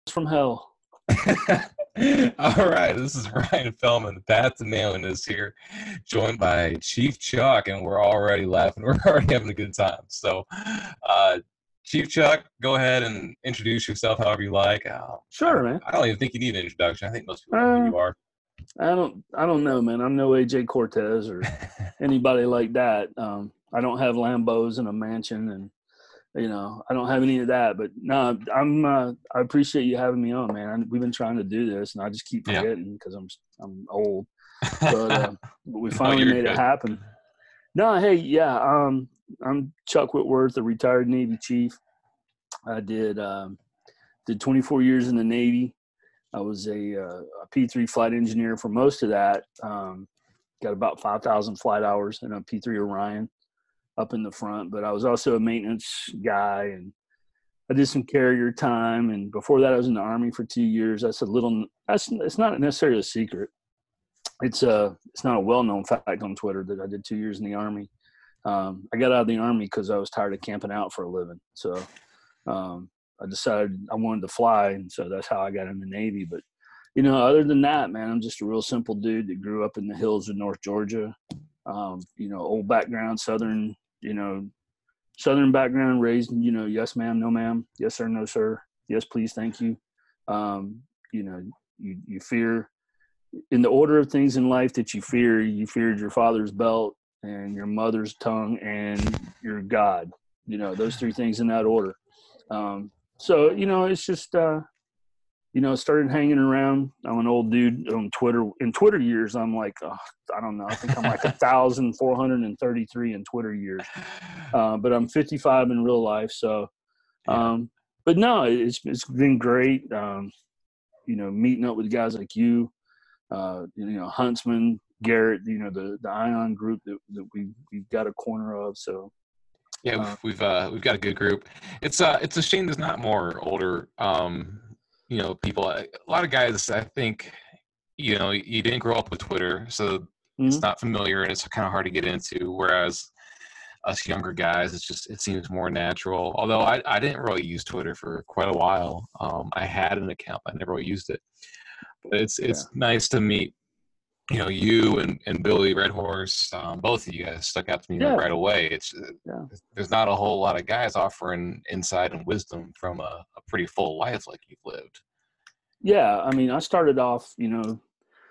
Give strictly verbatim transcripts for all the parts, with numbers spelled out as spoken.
from hell. All right, this is Ryan Fellman. The Path to Nailing is here, joined by Chief Chuck, and we're already laughing. We're already having a good time. So, uh, Chief Chuck, go ahead and introduce yourself however you like. Uh, I, Sure, man. I don't even think you need an introduction. I think most people know who Uh, you are. I don't, I don't know, man. I'm no A J Cortez or anybody like that. Um, I don't have Lambos and a mansion, and you know, I don't have any of that. But no, I'm. Uh, I appreciate you having me on, man. I, we've been trying to do this, and I just keep Yeah. forgetting because I'm, I'm old. But, uh, but we No, finally you're made good. it happen. No, hey, yeah. Um, I'm Chuck Whitworth, a retired Navy chief. I did um, did twenty-four years in the Navy. I was a, uh, a P three flight engineer for most of that. Um, got about five thousand flight hours in a P three Orion up in the front. But I was also a maintenance guy, and I did some carrier time. And before that, I was in the Army for two years. That's a little. That's it's not necessarily a secret. It's a. It's not a well-known fact on Twitter that I did two years in the Army. Um, I got out of the Army because I was tired of camping out for a living. So. Um, I decided I wanted to fly, and so that's how I got in the Navy. But, you know, other than that, man, I'm just a real simple dude that grew up in the hills of North Georgia. Um, you know, old background, Southern, you know, Southern background, raised, you know, yes, ma'am, no, ma'am, yes, sir, no, sir, yes, please, thank you. Um, you know, you, you fear, in the order of things in life that you fear, you feared your father's belt and your mother's tongue and your God. You know, those three things in that order. Um, so, you know, it's just, uh, you know, started hanging around. I'm an old dude on Twitter. In Twitter years, I'm like, oh, I don't know. I think I'm like one thousand four hundred thirty-three in Twitter years. Uh, but I'm fifty-five in real life. So, um, yeah. But no, it's it's been great. Um, you know, meeting up with guys like you, uh, you know, Huntsman, Garrett, you know, the, the Ion group that, that we, we've got a corner of. So, Yeah, we've we've, uh, we've got a good group. It's uh it's a shame there's not more older um you know people. A lot of guys, I think, you know, you didn't grow up with Twitter, so mm-hmm. it's not familiar and it's kind of hard to get into. Whereas us younger guys, it's just it seems more natural. Although I I didn't really use Twitter for quite a while. Um, I had an account, I never really used it. But it's it's yeah. nice to meet. You know, you and, and Billy Red Horse, um, both of you guys stuck out to me Yeah. like right away. It's yeah. There's not a whole lot of guys offering insight and wisdom from a, a pretty full life like you've lived. Yeah, I mean, I started off, you know,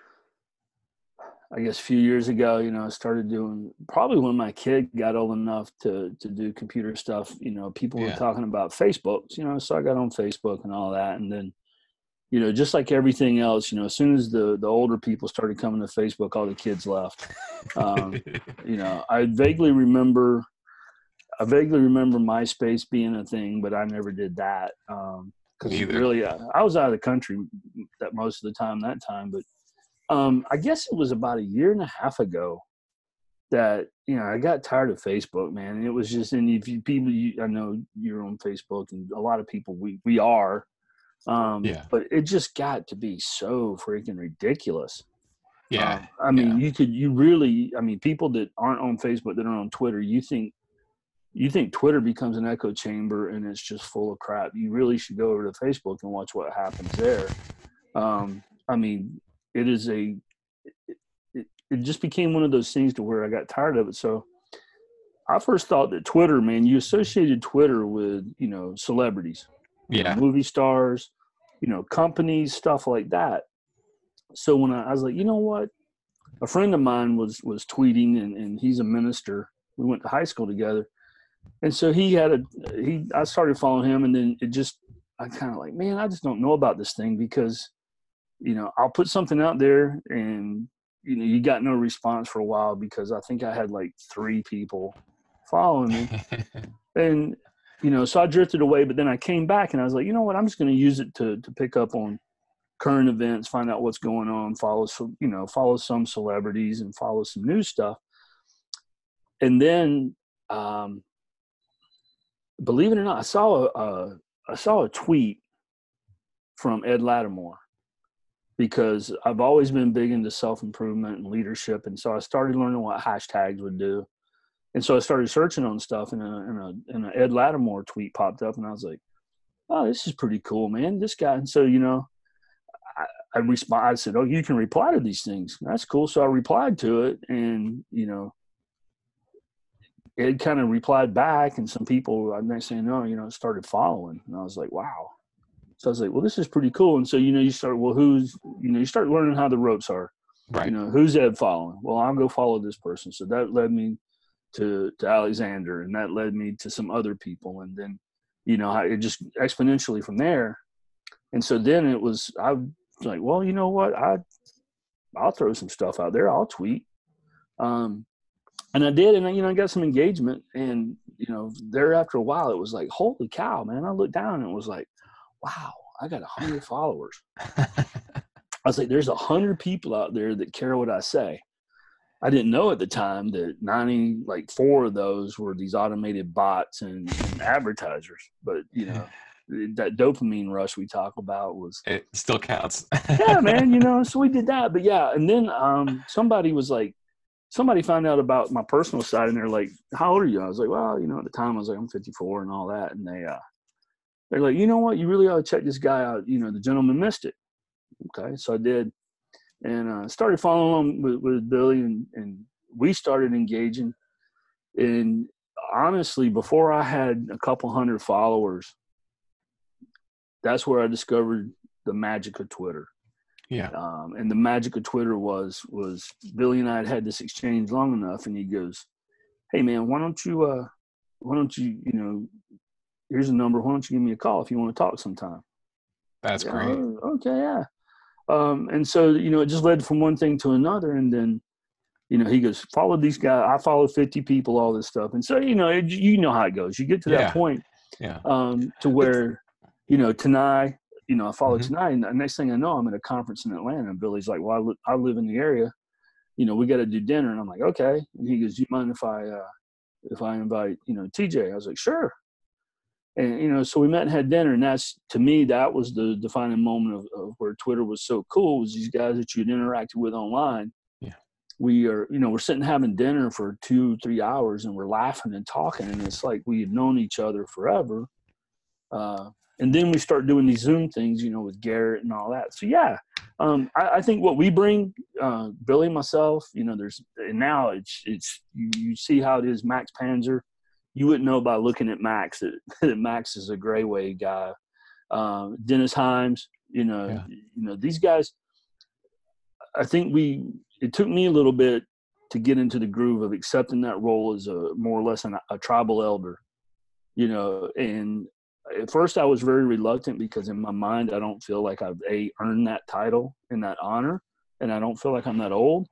I guess a few years ago, you know, I started doing probably when my kid got old enough to to do computer stuff. You know, people Yeah. were talking about Facebook, you know, so I got on Facebook and all that, and then. You know, just like everything else, you know, as soon as the, the older people started coming to Facebook, all the kids left. Um, you know, I vaguely remember, I vaguely remember MySpace being a thing, but I never did that. Um, cause really, I, I was out of the country that most of the time that time, but um, I guess it was about a year and a half ago that, you know, I got tired of Facebook, man. And it was just, and if you people, you, I know you're on Facebook and a lot of people, we, we are, Um, yeah. But it just got to be so freaking ridiculous. Yeah. Um, I mean, yeah. you could, you really, I mean, people that aren't on Facebook, that are on Twitter, you think, you think Twitter becomes an echo chamber and it's just full of crap. You really should go over to Facebook and watch what happens there. Um, I mean, it is a, it, it, it just became one of those things to where I got tired of it. So I first thought that Twitter, man, you associated Twitter with, you know, celebrities. You Yeah. know, movie stars, you know, companies, stuff like that. So when I, I was like, you know what? A friend of mine was was tweeting, and, and he's a minister. We went to high school together. And so he had a, he, I started following him, and then it just, I kind of like, man, I just don't know about this thing because, you know, I'll put something out there and, you know, you got no response for a while because I think I had like three people following me. And, you know, so I drifted away, but then I came back and I was like, you know what, I'm just going to use it to to pick up on current events, find out what's going on, follow some, you know, follow some celebrities and follow some new stuff. And then, um, believe it or not, I saw a, a I saw a tweet from Ed Lattimore because I've always been big into self-improvement and leadership. And so I started learning what hashtags would do. And so I started searching on stuff, and a, and a, and a Ed Lattimore tweet popped up, and I was like, oh, this is pretty cool, man. This guy. And so, you know, I, I respond. I said, oh, you can reply to these things. That's cool. So I replied to it, and you know, it kind of replied back, and some people, I'm not saying no, you know, started following, and I was like, wow. So I was like, well, this is pretty cool. And so, you know, you start, well, who's, you know, you start learning how the ropes are. You Right. know, who's Ed following? Well, I'll go follow this person. So that led me to to Alexander, and that led me to some other people, and then, you know, it just exponentially from there. And so then it was, I was like, well, you know what, I I'll throw some stuff out there. I'll tweet, um, and I did, and you know, I got some engagement, and you know, there after a while, it was like, holy cow, man! I looked down and it was like, wow, I got a hundred followers. I was like, there's a hundred people out there that care what I say. I didn't know at the time that ninety, like four of those were these automated bots and, and advertisers. But, you know, that dopamine rush we talk about was. It still counts. Yeah, man, you know, so we did that. But yeah, and then um, somebody was like, somebody found out about my personal side, and they're like, how old are you? I was like, well, you know, at the time I was like, I'm fifty-four and all that. And they, uh, they're like, you know what, you really ought to check this guy out. You know, the gentleman missed it. Okay, so I did, and uh, started following with, with Billy, and, and we started engaging. And honestly, before I had a couple hundred followers, that's where I discovered the magic of Twitter. Yeah. Um, and the magic of Twitter was was Billy and I had had this exchange long enough, and he goes, "Hey man, why don't you uh, why don't you you know, here's a number. Why don't you give me a call if you want to talk sometime?" That's Yeah, great. oh, okay, yeah. Um, and so, you know, it just led from one thing to another. And then, you know, he goes, follow these guys. I followed fifty people, all this stuff. And so, you know, it, you know how it goes. You get to that Yeah. point Yeah. um, to where, you know, Tanai, you know, I follow Mhm. Tanai. And the next thing I know, I'm at a conference in Atlanta. And Billy's like, well, I, li- I live in the area. You know, we got to do dinner. And I'm like, okay. And he goes, do you mind if I, uh, if I invite, you know, T J? I was like, sure. And, you know, so we met and had dinner, and that's, to me, that was the defining moment of, of where Twitter was so cool, was these guys that you'd interacted with online. Yeah. We are, you know, we're sitting having dinner for two, three hours, and we're laughing and talking, and it's like we had known each other forever. Uh, and then we start doing these Zoom things, you know, with Garrett and all that. So, yeah, um, I, I think what we bring, uh, Billy and myself, you know, there's, and now it's, it's you, you see how it is, Max Panzer. You wouldn't know by looking at Max that, that Max is a gray wave guy. Uh, Dennis Himes, you know, Yeah. you know, these guys, I think we, it took me a little bit to get into the groove of accepting that role as a more or less an, a tribal elder, you know, and at first I was very reluctant because in my mind, I don't feel like I've a earned that title and that honor, and I don't feel like I'm that old,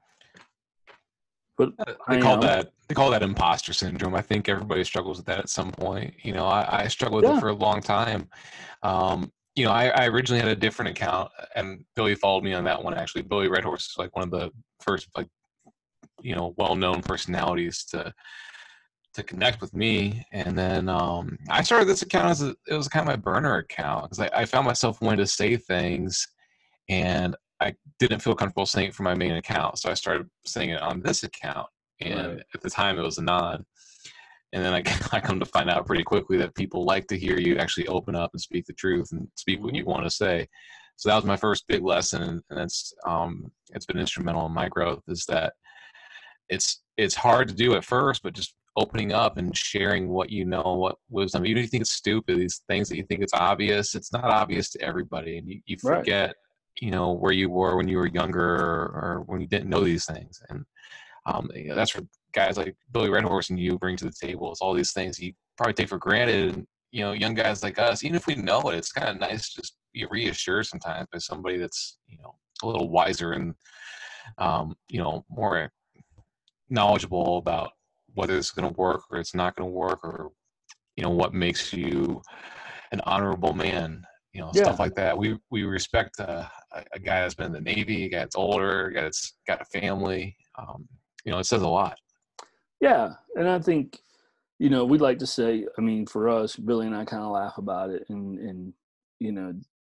but They I call am. that they call that imposter syndrome. I think everybody struggles with that at some point. You know, I, I struggled with Yeah. it for a long time. Um, you know, I, I originally had a different account, and Billy followed me on that one. Actually, Billy Red Horse is like one of the first, like, you know, well-known personalities to to connect with me. And then um, I started this account as a, it was kind of my burner account because I, I found myself wanting to say things, and I didn't feel comfortable saying it for my main account, so I started saying it on this account. And Right. at the time, it was a nod. And then I, I come to find out pretty quickly that people like to hear you actually open up and speak the truth and speak what you want to say. So that was my first big lesson, and it's um, it's been instrumental in my growth. Is that it's it's hard to do at first, but just opening up and sharing what you know, what wisdom. Even if you think it's stupid, these things that you think it's obvious, it's not obvious to everybody, and you, you Right. forget, you know, where you were when you were younger, or, or when you didn't know these things. And um, you know, that's what guys like Billy Red Horse and you bring to the table. It's all these things you probably take for granted. And, you know, young guys like us, even if we know it, it's kind of nice to just be reassured sometimes by somebody that's, you know, a little wiser and, um, you know, more knowledgeable about whether it's going to work or it's not going to work, or, you know, what makes you an honorable man, you know, Yeah. stuff like that. We we respect uh, a, a guy that's been in the Navy, a guy that's older, a guy that's got a family. Um, you know, it says a lot. Yeah. And I think, you know, we'd like to say, I mean, for us, Billy and I kind of laugh about it. And, and, you know,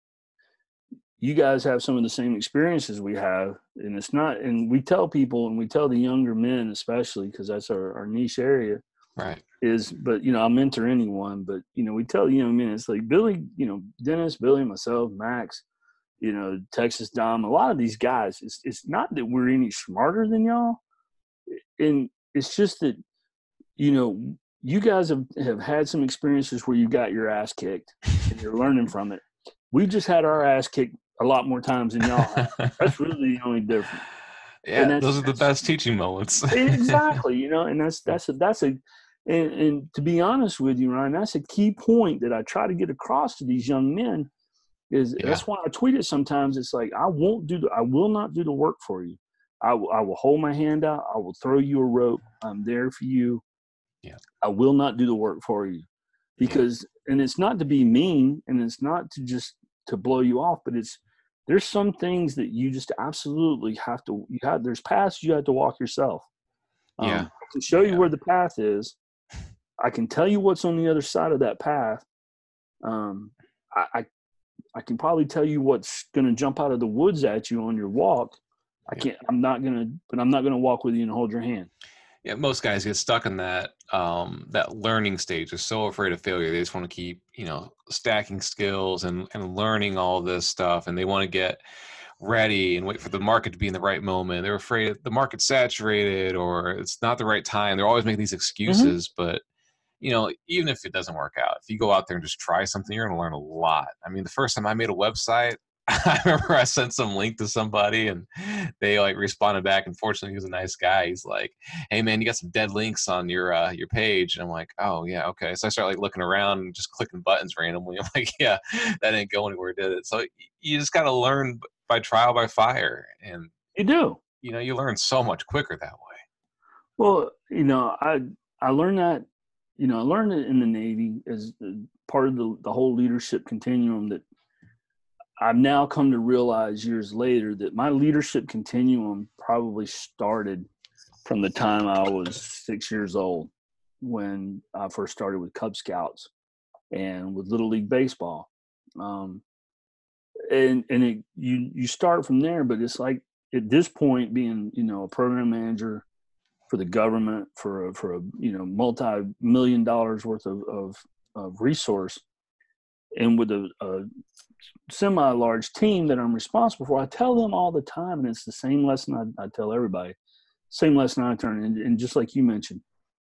you guys have some of the same experiences we have. And it's not, and we tell people, and we tell the younger men, especially because that's our, our niche area, Right. is, but, you know, I'll mentor anyone, but, you know, we tell young men, it's like Billy, you know, Dennis, Billy, myself, Max, you know, Texas Dom, a lot of these guys, it's, it's not that we're any smarter than y'all. And it's just that, you know, you guys have, have had some experiences where you got your ass kicked and you're learning from it. We just had our ass kicked a lot more times than y'all have. That's really the only difference. Yeah, And that's, those are the that's best teaching moments. exactly, you know, and that's, that's a, that's a, and, and to be honest with you, Ryan, that's a key point that I try to get across to these young men is Yeah. that's why I tweet it sometimes. It's like, I won't do the, I will not do the work for you. I will, I will hold my hand out. I will throw you a rope. I'm there for you. Yeah. I will not do the work for you because, yeah. and it's not to be mean and it's not to just to blow you off, but it's, there's some things that you just absolutely have to, you have, there's paths you have to walk yourself. Um, Yeah. I can show yeah. you where the path is. I can tell you what's on the other side of that path. Um, I, I, I can probably tell you what's going to jump out of the woods at you on your walk. I Yeah. can't, I'm not going to, but I'm not going to walk with you and hold your hand. Yeah, most guys get stuck in that um, that learning stage. They're so afraid of failure. They just want to keep, you know, stacking skills and, and learning all this stuff. And they want to get ready and wait for the market to be in the right moment. They're afraid the market's saturated or it's not the right time. They're always making these excuses. Mm-hmm. But, you know, even if it doesn't work out, if you go out there and just try something, you're going to learn a lot. I mean, the first time I made a website, I remember I sent some link to somebody and they like responded back. Unfortunately, he was a nice guy. He's like, "Hey man, you got some dead links on your uh, your page." And I'm like, "Oh yeah, okay." So I start like looking around and just clicking buttons randomly. I'm like, "Yeah, that didn't go anywhere, did it?" So you just got to learn by trial by fire, and you do. You know, you learn so much quicker that way. Well, you know, I I learned that. You know, I learned it in the Navy as part of the the whole leadership continuum that. I've now come to realize years later that my leadership continuum probably started from the time I was six years old when I first started with Cub Scouts and with Little League Baseball. Um, and and it, you, you start from there, but it's like at this point being, you know, a program manager for the government for a, for a, you know, multi-million dollars worth of, of, of resource and with a, a semi-large team that I'm responsible for, I tell them all the time, and it's the same lesson I, I tell everybody, same lesson I turn. And, and just like you mentioned,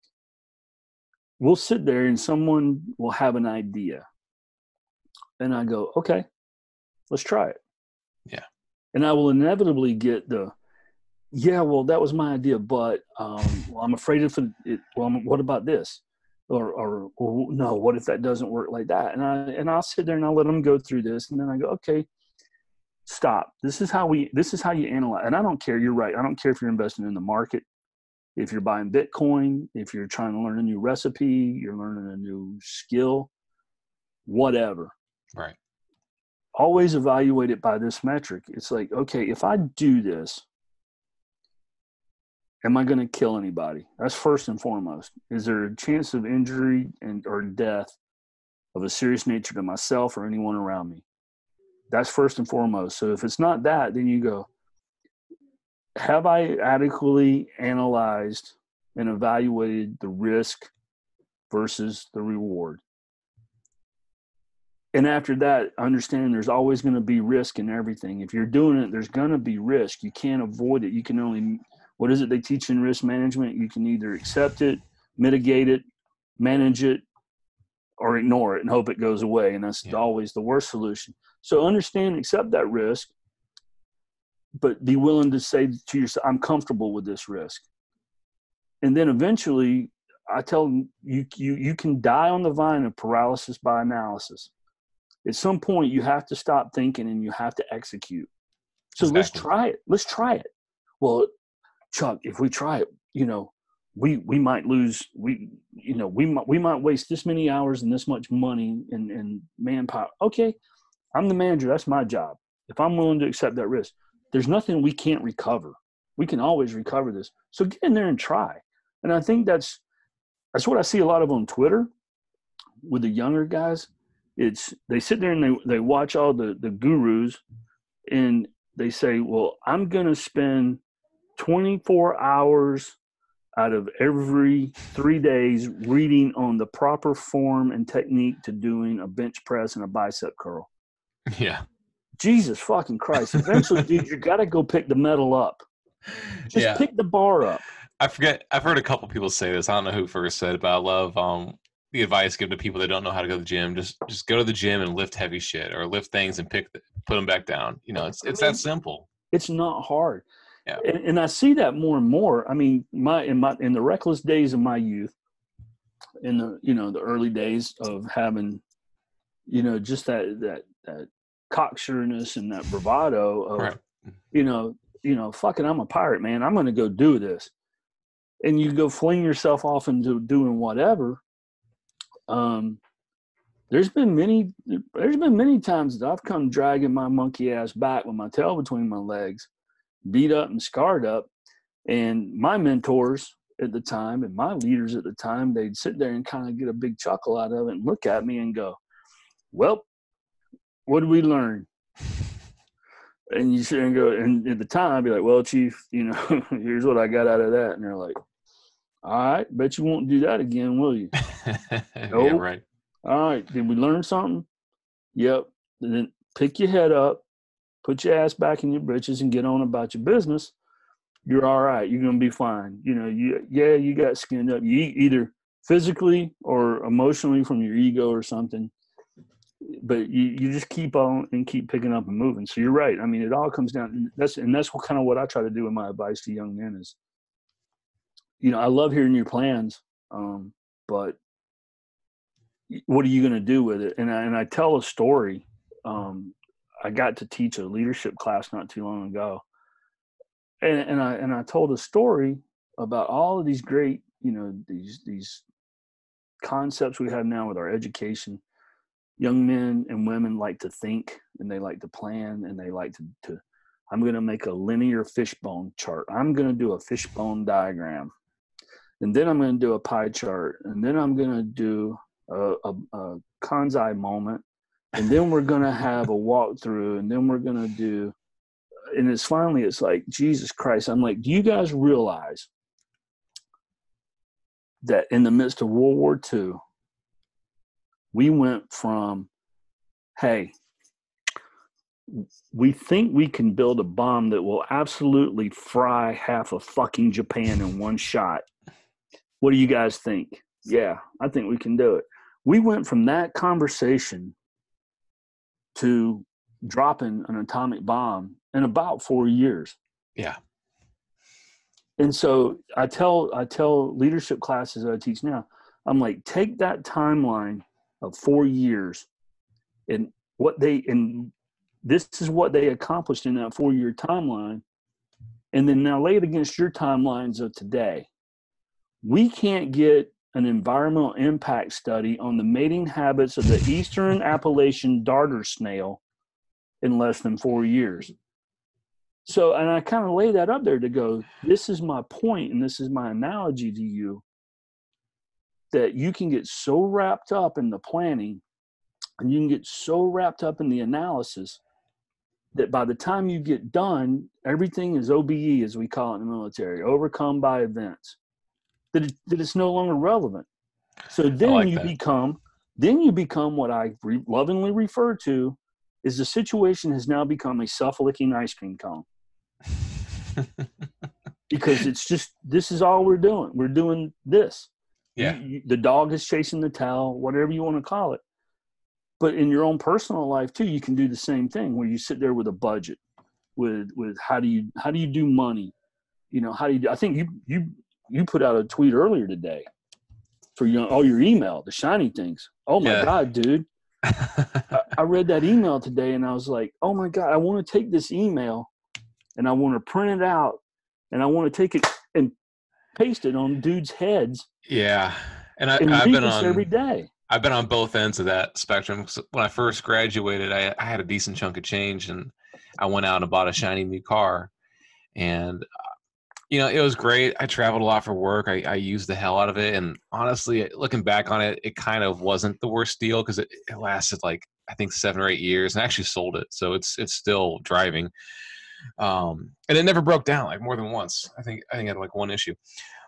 we'll sit there and someone will have an idea. And I go, okay, let's try it. Yeah. And I will inevitably get the, yeah, well, that was my idea, but um, well, I'm afraid if it, well, what about this? Or, or, or no, what if that doesn't work like that? And I, and I'll sit there and I'll let them go through this. And then I go, okay, stop. This is how we, this is how you analyze. And I don't care. You're right. I don't care if you're investing in the market, if you're buying Bitcoin, if you're trying to learn a new recipe, you're learning a new skill, whatever. Right. Always evaluate it by this metric. It's like, okay, if I do this, am I going to kill anybody? That's first and foremost. Is there a chance of injury and or death of a serious nature to myself or anyone around me? That's first and foremost. So if it's not that, then you go, have I adequately analyzed and evaluated the risk versus the reward? And after that, understand there's always going to be risk in everything. If you're doing it, there's going to be risk. You can't avoid it. You can only – what is it they teach in risk management? You can either accept it, mitigate it, manage it, or ignore it and hope it goes away. And that's yeah. always the worst solution. So understand, accept that risk, but be willing to say to yourself, I'm comfortable with this risk. And then eventually I tell them you, you, you can die on the vine of paralysis by analysis. At some point you have to stop thinking and you have to execute. So exactly. let's try it. Let's try it. Well, Chuck, if we try it, you know, we, we might lose, we, you know, we might, we might waste this many hours and this much money and, and manpower. Okay. I'm the manager. That's my job. If I'm willing to accept that risk, there's nothing we can't recover. We can always recover this. So get in there and try. And I think that's, that's what I see a lot of on Twitter with the younger guys. It's, they sit there and they, they watch all the, the gurus and they say, well, I'm going to spend twenty-four hours out of every three days reading on the proper form and technique to doing a bench press and a bicep curl. Yeah. Jesus fucking Christ. Eventually, dude, you got to go pick the metal up. Just Yeah. pick the bar up. I forget. I've heard a couple people say this. I don't know who first said it, but I love um, the advice given to people that don't know how to go to the gym. Just just go to the gym and lift heavy shit, or lift things and pick the, put them back down. You know, it's it's I mean, that simple. It's not hard. Yeah. And, and I see that more and more. I mean, my in my in the reckless days of my youth, in the you know the early days of having, you know, just that that that cocksureness and that bravado of, Right. you know, you know, fucking, I'm a pirate, man. I'm going to go do this. And you go fling yourself off into doing whatever. Um, there's been many, there's been many times that I've come dragging my monkey ass back with my tail between my legs, beat up and scarred up. And my mentors at the time and my leaders at the time, they'd sit there and kind of get a big chuckle out of it and look at me and go, well, what did we learn? And you sit and go, and at the time, I'd be like, well, Chief, you know, here's what I got out of that. And they're like, all right, bet you won't do that again, will you? Yeah, right. All right, did we learn something? Yep. Then pick your head up, put your ass back in your britches and get on about your business. You're all right. You're going to be fine. You know, you yeah, you got skinned up. You either physically or emotionally from your ego or something. But you, you just keep on and keep picking up and moving. So you're right. I mean, it all comes down. That's and that's what kind of what I try to do with my advice to young men is, you know, I love hearing your plans, um, but what are you going to do with it? And I, and I tell a story. Um, I got to teach a leadership class not too long ago, and and I and I told a story about all of these great, you know, these these concepts we have now with our education. Young men and women like to think and they like to plan and they like to, to I'm going to make a linear fishbone chart. I'm going to do a fishbone diagram. And then I'm going to do a pie chart. And then I'm going to do a, a, a Kanzai moment. And then we're going to have a walkthrough. And then we're going to do, and it's finally, it's like, Jesus Christ. I'm like, do you guys realize that in the midst of World War Two, we went from, hey, we think we can build a bomb that will absolutely fry half of fucking Japan in one shot. What do you guys think? Yeah, I think we can do it. We went from that conversation to dropping an atomic bomb in about four years. Yeah. And so I tell I tell leadership classes that I teach now, I'm like, take that timeline of four years and what they and this is what they accomplished in that four-year timeline, and then now lay it against your timelines of today. We can't get an environmental impact study on the mating habits of the eastern Appalachian darter snail in less than four years. So, and I kind of lay that up there to go, this is my point and this is my analogy to you, that you can get so wrapped up in the planning and you can get so wrapped up in the analysis that by the time you get done, everything is O B E, as we call it in the military, overcome by events, that, it, that it's no longer relevant. So then like you that. become, then you become what I re- lovingly refer to is the situation has now become a self-licking ice cream cone. Because it's just, this is all we're doing. We're doing this. Yeah. You, you, the dog is chasing the tail, whatever you want to call it. But in your own personal life too, you can do the same thing where you sit there with a budget, with with how do you how do you do money, you know, how do you do, I think you you you put out a tweet earlier today for you know, all your email, the shiny things. Oh my Yeah. God, dude! I, I read that email today and I was like, oh my God, I want to take this email and I want to print it out and I want to take it and paste it on dudes' heads. Yeah, and I, and I've read been this on every day. I've been on both ends of that spectrum. When I first graduated, I, I had a decent chunk of change, and I went out and bought a shiny new car. And, uh, you know, it was great. I traveled a lot for work. I, I used the hell out of it. And honestly, looking back on it, it kind of wasn't the worst deal because it, it lasted like, I think, seven or eight years, and I actually sold it. So it's it's still driving. Um, and it never broke down, like, more than once. I think I think I had, like, one issue.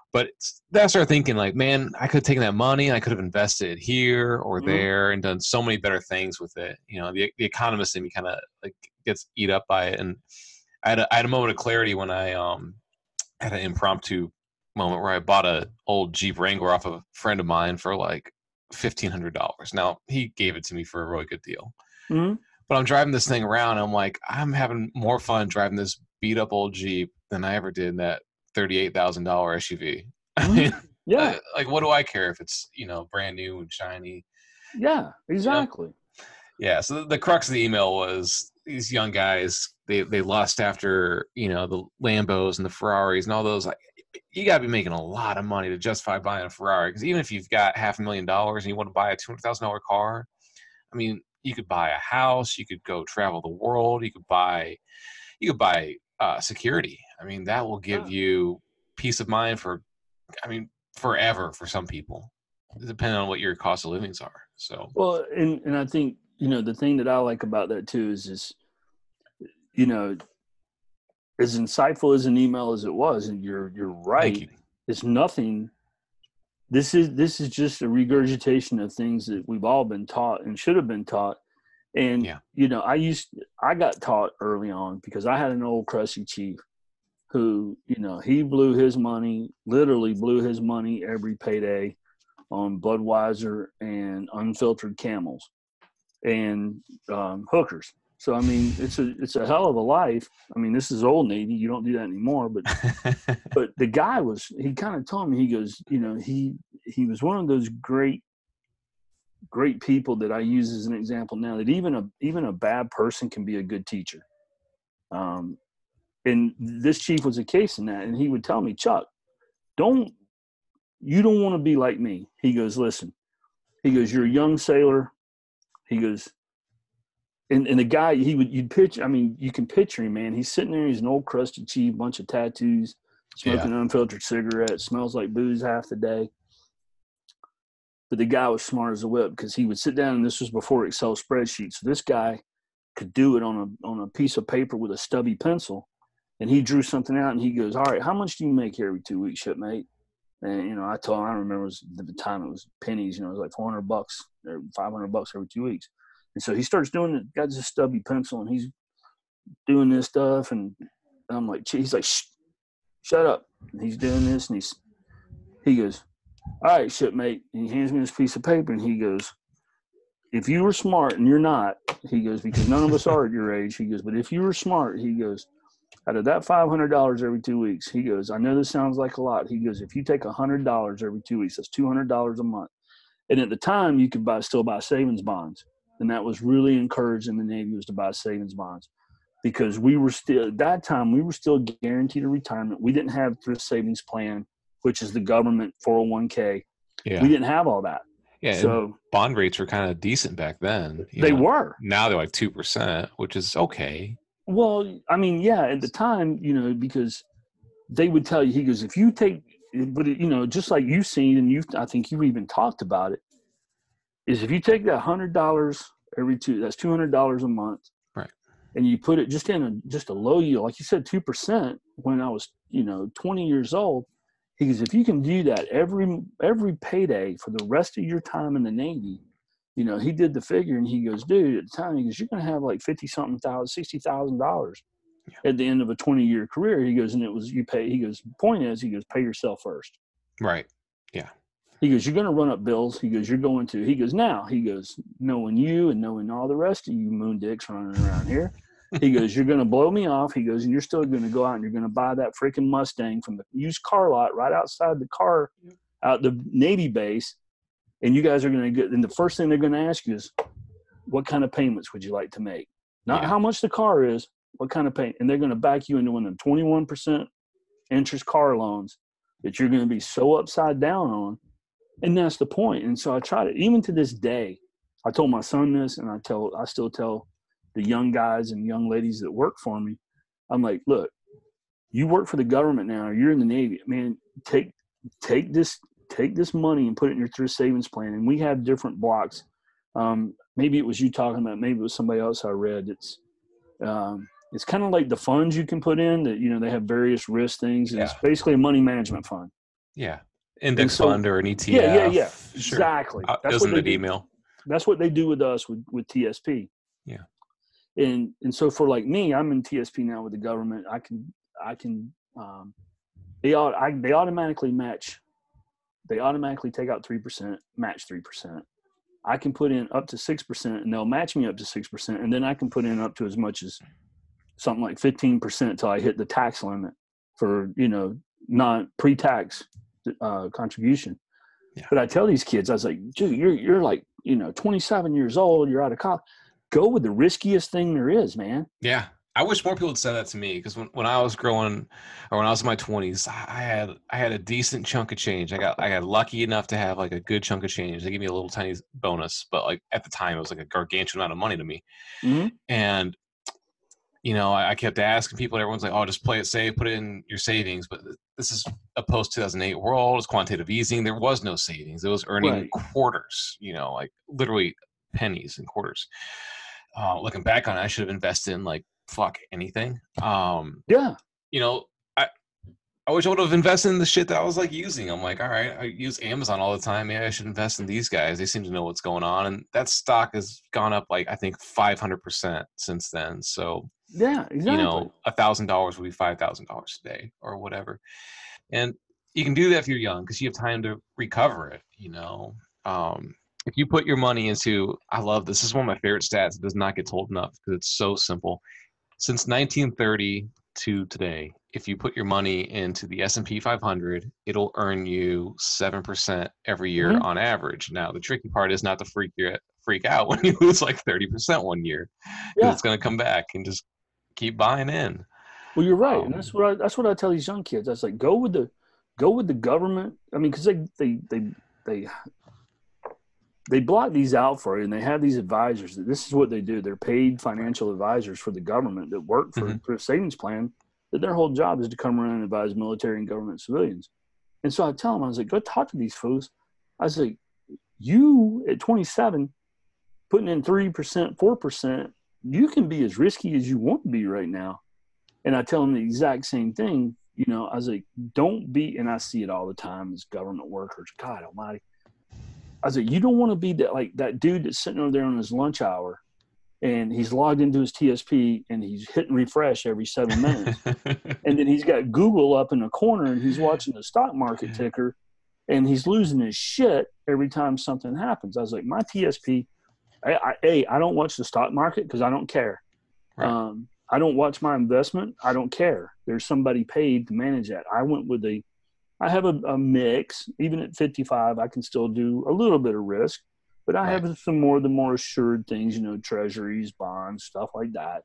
But it's, then I started thinking, like, man, I could have taken that money and I could have invested it here or Mm-hmm. there and done so many better things with it. You know, the the economist in me kind of like gets eat up by it. And I had a, I had a moment of clarity when I um had an impromptu moment where I bought a old Jeep Wrangler off of a friend of mine for like fifteen hundred dollars. Now he gave it to me for a really good deal. Mm-hmm. But I'm driving this thing around. And I'm like, I'm having more fun driving this beat up old Jeep than I ever did in that thirty-eight thousand dollars S U V. I mean, Yeah. uh, like, what do I care if it's, you know, brand new and shiny? Yeah, exactly. You know? Yeah. So the, the crux of the email was these young guys, they, they lust after, you know, the Lambos and the Ferraris and all those. Like, you got to be making a lot of money to justify buying a Ferrari. Because even if you've got half a million dollars and you want to buy a two hundred thousand dollars car, I mean, you could buy a house, you could go travel the world, you could buy, you could buy uh, security. I mean, that will give Yeah. you peace of mind for, I mean, forever for some people, depending on what your cost of livings are. So, well, and, and I think, you know, the thing that I like about that too is, is, you know, as insightful as an email as it was, and you're, you're right. Thank you. It's nothing. This is, this is just a regurgitation of things that we've all been taught and should have been taught. And, yeah. you know, I used, I got taught early on because I had an old crusty chief who, you know, he blew his money, literally blew his money every payday on Budweiser and unfiltered Camels and um, hookers. So, I mean, it's a, it's a hell of a life. I mean, this is old Navy. You don't do that anymore, but, but the guy was, he kind of told me, he goes, you know, he, he was one of those great, great people that I use as an example now, that even a, even a bad person can be a good teacher. Um, and this chief was a case in that. And he would tell me, Chuck, don't, you don't want to be like me. He goes, listen, he goes, you're a young sailor. He goes, and, and the guy, he would, you'd pitch, I mean, you can picture him, man. He's sitting there, he's an old crusty chief, bunch of tattoos, smoking Yeah. unfiltered cigarettes, smells like booze half the day. But the guy was smart as a whip because he would sit down, and this was before Excel spreadsheets. So this guy could do it on a on a piece of paper with a stubby pencil, and he drew something out, and he goes, all right, how much do you make here every two weeks, shipmate? And, you know, I told him, I remember it was, at the time it was pennies, you know, it was like four hundred bucks or five hundred bucks every two weeks. And so he starts doing it, got this stubby pencil, and he's doing this stuff. And I'm like, he's like, shh, shut up. And he's doing this, and he's, he goes, all right, shipmate. And he hands me this piece of paper, and he goes, if you were smart, and you're not, he goes, because none of us are at your age, he goes, but if you were smart, he goes, out of that five hundred dollars every two weeks, he goes, I know this sounds like a lot. He goes, if you take one hundred dollars every two weeks, that's two hundred dollars a month. And at the time, you could buy still buy savings bonds. And that was really encouraged in the Navy, was to buy savings bonds. Because we were still, at that time, we were still guaranteed a retirement. We didn't have thrift savings plan, which is the government four oh one k. Yeah. We didn't have all that. Yeah. So bond rates were kind of decent back then. they know. were. Now they're like two percent, which is okay. Well, I mean, yeah, at the time, you know, because they would tell you, he goes, if you take, but, it, you know, just like you've seen, and you, I think you've even talked about it, is if you take that one hundred dollars every two, that's two hundred dollars a month. Right. And you put it just in a, just a low yield, like you said, two percent when I was, you know, twenty years old. He goes, if you can do that every, every payday for the rest of your time in the Navy, you know, he did the figure, and he goes, dude, at the time, he goes, you're going to have like fifty something thousand, sixty thousand dollars at the end of a twenty year career. He goes, and it was, you pay, he goes, point is, he goes, pay yourself first. Right. Yeah. He goes, you're going to run up bills. He goes, you're going to, he goes, now, he goes, knowing you and knowing all the rest of you moon dicks running around here. He goes, you're going to blow me off. He goes, and you're still going to go out and you're going to buy that freaking Mustang from the used car lot right outside the car, out the Navy base. And you guys are going to get, and the first thing they're going to ask you is, what kind of payments would you like to make? Not Yeah. how much the car is, what kind of payment. And they're going to back you into one of them twenty-one percent interest car loans that you're going to be so upside down on. And that's the point. And so I try to, even to this day, I told my son this, and I tell, I still tell the young guys and young ladies that work for me, I'm like, look, you work for the government now, you're in the Navy, man, take, take this, take this money and put it in your thrift savings plan. And we have different blocks. Um, maybe it was you talking about, maybe it was somebody else I read. It's, um, it's kind of like the funds you can put in that, you know, they have various risk things. And Yeah. It's basically a money management fund. Yeah. And Index so, fund or an E T F. yeah, yeah, yeah, Sure. exactly. Uh, That's isn't what they an do. email. That's what they do with us with, with T S P. Yeah. And and so for like me, I'm in T S P now with the government. I can I can um, they ought I, they automatically match. They automatically take out three percent, match three percent. I can put in up to six percent, and they'll match me up to six percent, and then I can put in up to as much as something like fifteen percent until I hit the tax limit for, you know, non pre-tax uh, contribution. Yeah. But I tell these kids, I was like, dude, you're you're like, you know, twenty-seven years old, you're out of college. Go with the riskiest thing there is, man. Yeah. I wish more people had said that to me, because when, when I was growing, or when I was in my twenties, I had I had a decent chunk of change. I got I got lucky enough to have like a good chunk of change. They gave me a little tiny bonus, but like at the time it was like a gargantuan amount of money to me. Mm-hmm. And you know, I, I kept asking people, and everyone's like, "Oh, just play it safe, put it in your savings." But this is a post two thousand eight world. It's quantitative easing. There was no savings. It was earning Right. quarters. You know, like literally pennies and quarters. Uh, looking back on it, I should have invested in like fuck anything. Um, Yeah. you know, I I wish I would have invested in the shit that I was like using. I'm like, all right, I use Amazon all the time. Maybe I should invest in these guys. They seem to know what's going on, and that stock has gone up like I think five hundred percent since then. So Yeah, exactly. you know, a thousand dollars would be five thousand dollars today or whatever. And you can do that if you're young, because you have time to recover it. You know, um, if you put your money into, I love this. This is one of my favorite stats. It does not get told enough because it's so simple. Since nineteen thirty to today, if you put your money into the S and P five hundred, it'll earn you seven percent every year Mhm. on average. Now, the tricky part is not to freak you freak out when you lose like thirty percent one year, because Yeah. it's going to come back, and just keep buying in. Well, you're right, Um, and that's what I, that's what I tell these young kids. I was like, go with the go with the government. I mean, because they they they they they block these out for you, and they have these advisors. That this is what they do. They're paid financial advisors for the government that work for, Mhm. for a savings plan. That their whole job is to come around and advise military and government civilians. And so I tell them, I was like, go talk to these fools. I was like, you at twenty-seven, putting in three percent, four percent, you can be as risky as you want to be right now. And I tell them the exact same thing. You know, I was like, don't be, and I see it all the time as government workers. God almighty. I was like, you don't want to be that, like that dude that's sitting over there on his lunch hour and he's logged into his T S P and he's hitting refresh every seven minutes. And then he's got Google up in the corner and he's watching the stock market ticker and he's losing his shit every time something happens. I was like, my T S P, I, I, A, I don't watch the stock market because I don't care. Right. Um, I don't watch my investment. I don't care. There's somebody paid to manage that. I went with a, I have a, a mix. Even at fifty-five, I can still do a little bit of risk, but I Right. have some more, the more assured things, you know, treasuries, bonds, stuff like that.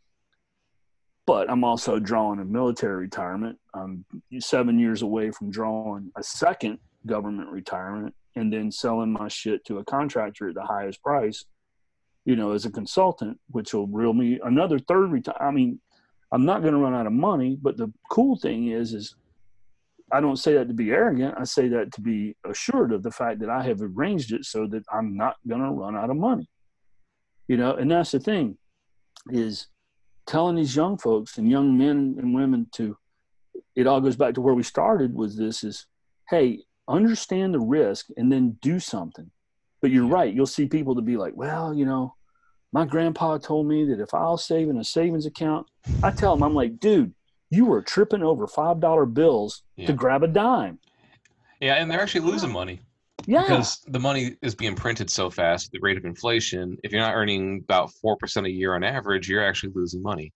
But I'm also drawing a military retirement. I'm seven years away from drawing a second government retirement and then selling my shit to a contractor at the highest price, you know, as a consultant, which will reel me another third retire. I mean, I'm not going to run out of money, but the cool thing is, is I don't say that to be arrogant. I say that to be assured of the fact that I have arranged it so that I'm not going to run out of money, you know, and that's the thing is telling these young folks and young men and women to, it all goes back to where we started was this is, hey, understand the risk and then do something. But you're right. You'll see people to be like, well, you know, my grandpa told me that if I'll save in a savings account, I tell them, I'm like, dude, you were tripping over five dollar bills Yeah. to grab a dime. Yeah, and they're actually losing money. Yeah. Because the money is being printed so fast, the rate of inflation, if you're not earning about four percent a year on average, you're actually losing money.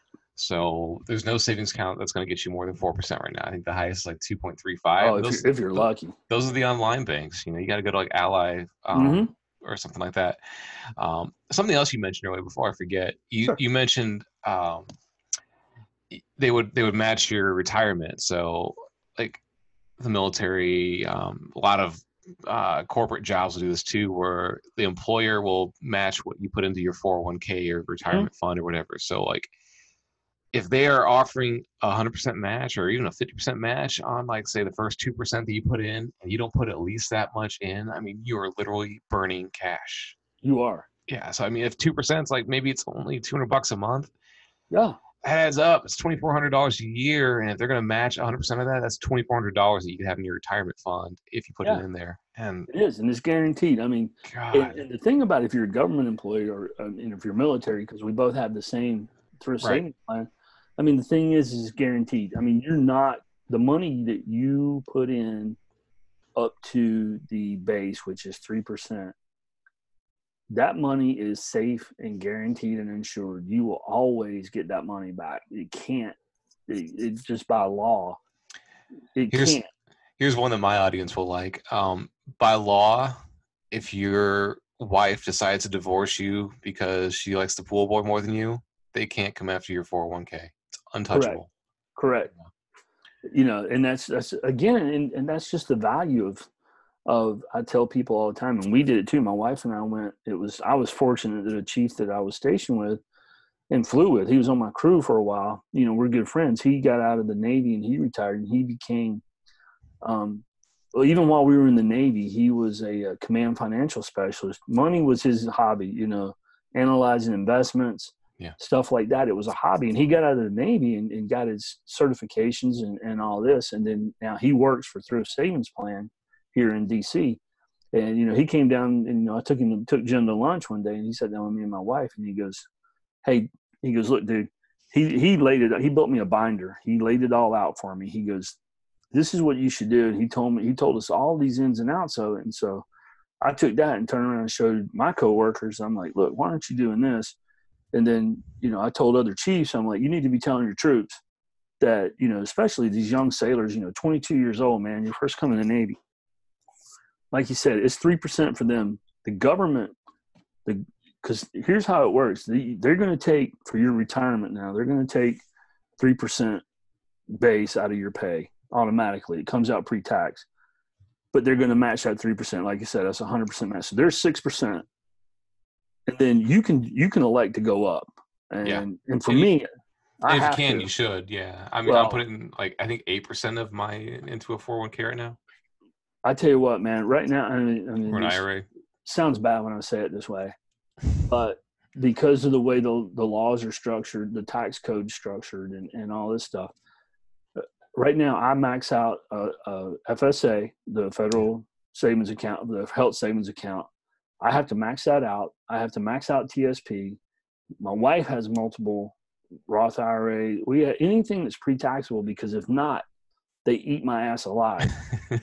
So there's no savings account that's going to get you more than four percent right now. I think the highest is like two point three five. Oh, if, those, you're, if you're lucky. Those are the online banks. You know, you got to go to like Ally um, mm-hmm. or something like that. Um, something else you mentioned earlier before I forget, you, Sure. you mentioned um, they would they would match your retirement. So like the military, um, a lot of uh, corporate jobs will do this too, where the employer will match what you put into your four oh one k or retirement mm-hmm. fund or whatever. So like if they are offering a one hundred percent match or even a fifty percent match on like say the first two percent that you put in and you don't put at least that much in, I mean, you are literally burning cash. You are. Yeah. So I mean, if two percent is like maybe it's only two hundred bucks a month. Yeah. adds up. It's twenty-four hundred dollars a year, and if they're going to match one hundred percent of that, that's twenty-four hundred dollars that you could have in your retirement fund if you put it Yeah, in there. And it is, and it's guaranteed. I mean, and, God, and the thing about if you're a government employee or um, and if you're military, because we both have the same thrift right. savings plan. I mean, the thing is, is guaranteed. I mean, you're not the money that you put in up to the base, which is three percent. That money is safe and guaranteed and insured. You will always get that money back. It can't. It, it's just by law. It Here's can't. here's one that my audience will like. Um, by law, if your wife decides to divorce you because she likes the pool boy more than you, they can't come after your four oh one k. It's untouchable. Correct. Correct. You know, and that's that's again, and, and that's just the value of of I tell people all the time, and we did it too. My wife and I went. It was I was fortunate that a chief that I was stationed with and flew with, he was on my crew for a while. You know, we're good friends. He got out of the Navy and he retired, and he became, um, well, even while we were in the Navy, he was a, a command financial specialist. Money was his hobby. You know, analyzing investments. Yeah. Stuff like that. It was a hobby. And he got out of the Navy and, and got his certifications and, and all this. And then now he works for Thrift Savings Plan here in D C. And, you know, he came down and, you know, I took him, took Jim to lunch one day, and he sat down with me and my wife, and he goes, hey, he goes, look, dude, he, he laid it, he built me a binder. He laid it all out for me. He goes, this is what you should do. And he told me, he told us all these ins and outs of it. And so I took that and turned around and showed my coworkers. I'm like, look, why aren't you doing this? And then, you know, I told other chiefs, I'm like, you need to be telling your troops that, you know, especially these young sailors, you know, twenty-two years old, man, you're first coming to the Navy. Like you said, it's three percent for them. The government, the because here's how it works. The, they're going to take, for your retirement now, they're going to take three percent base out of your pay automatically. It comes out pre-tax. But they're going to match that three percent. Like you said, that's one hundred percent match. So there's six percent. And then you can you can elect to go up, and Yeah. and for And you- me, I if you have can, to. you should. Yeah. I mean, Well- I'm putting like I think eight percent of my into a four oh one k right now, I tell you what, man. Right now, I mean, I mean, or an this I R A. sounds bad when I say it this way, but because of the way the the laws are structured, the tax code structured, and and all this stuff, uh, right now I max out a, a F S A, the Federal Savings Account, the Health Savings Account. I have to max that out. I have to max out T S P. My wife has multiple Roth I R A. We have anything that's pre-taxable, because if not, they eat my ass alive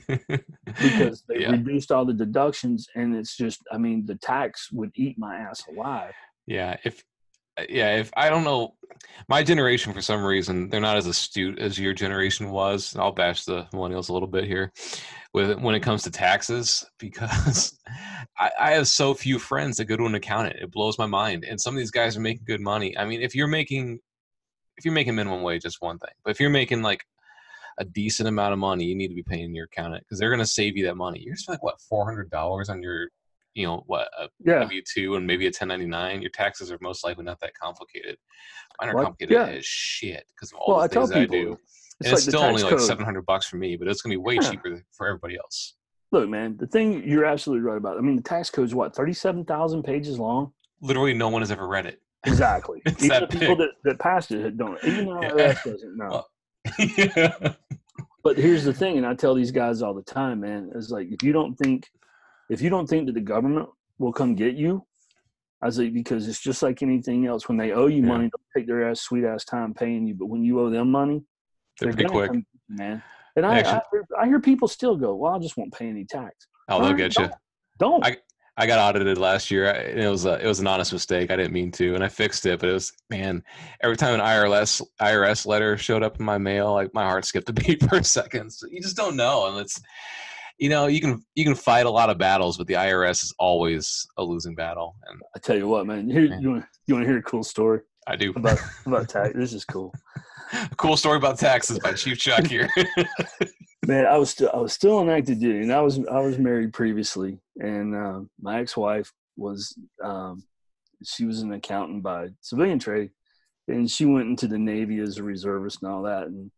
because they yeah. reduced all the deductions, and it's just, I mean, the tax would eat my ass alive. Yeah. If yeah, if I don't know, my generation for some reason they're not as astute as your generation was. I'll bash the millennials a little bit here with when it comes to taxes, because I, I have so few friends that go to an accountant. It blows my mind. And some of these guys are making good money. I mean, if you're making if you're making minimum wage, it's one thing. But if you're making like a decent amount of money, you need to be paying your accountant, because they're going to save you that money. You're spending what, four hundred dollars on your, you know, what, a Yeah. W two and maybe a ten ninety-nine. Your taxes are most likely not that complicated. Mine are Well, complicated yeah. as shit because of all Well, the I tell things that I people, do. it's And like it's the still tax only like code. seven hundred bucks for me, but it's going to be way Yeah. cheaper for everybody else. Look, man, the thing you're absolutely right about. I mean, the tax code is what, thirty-seven thousand pages long? Literally, no one has ever read it. Exactly. It's Even that the people big. that, that passed it don't. Even the Yeah. I R S doesn't know. Well, yeah. But here's the thing, and I tell these guys all the time, man, is like, if you don't think, if you don't think that the government will come get you, I was like, because it's just like anything else. When they owe you Yeah. money, they'll take their ass sweet ass time paying you. But when you owe them money, They're they're pretty gonna quick. come get you, man. And I, Actually- I, hear, I hear people still go, well, I just won't pay any tax. Oh, All they'll right, get you. Don't. I- I got audited last year. And it was a, it was an honest mistake. I didn't mean to, and I fixed it. But it was, man, every time an I R S I R S letter showed up in my mail, like my heart skipped a beat for a second. So you just don't know, and it's, you know, you can you can fight a lot of battles, but the I R S is always a losing battle. And I tell you what, man. Here, Yeah. you want you want to hear a cool story I do. about about tax? This is cool, A cool story about taxes by Chief Chuck here. man. I was still I was still on active duty, and I was I was married previously, and uh, my ex-wife was um, she was an accountant by civilian trade, and she went into the Navy as a reservist and all that. And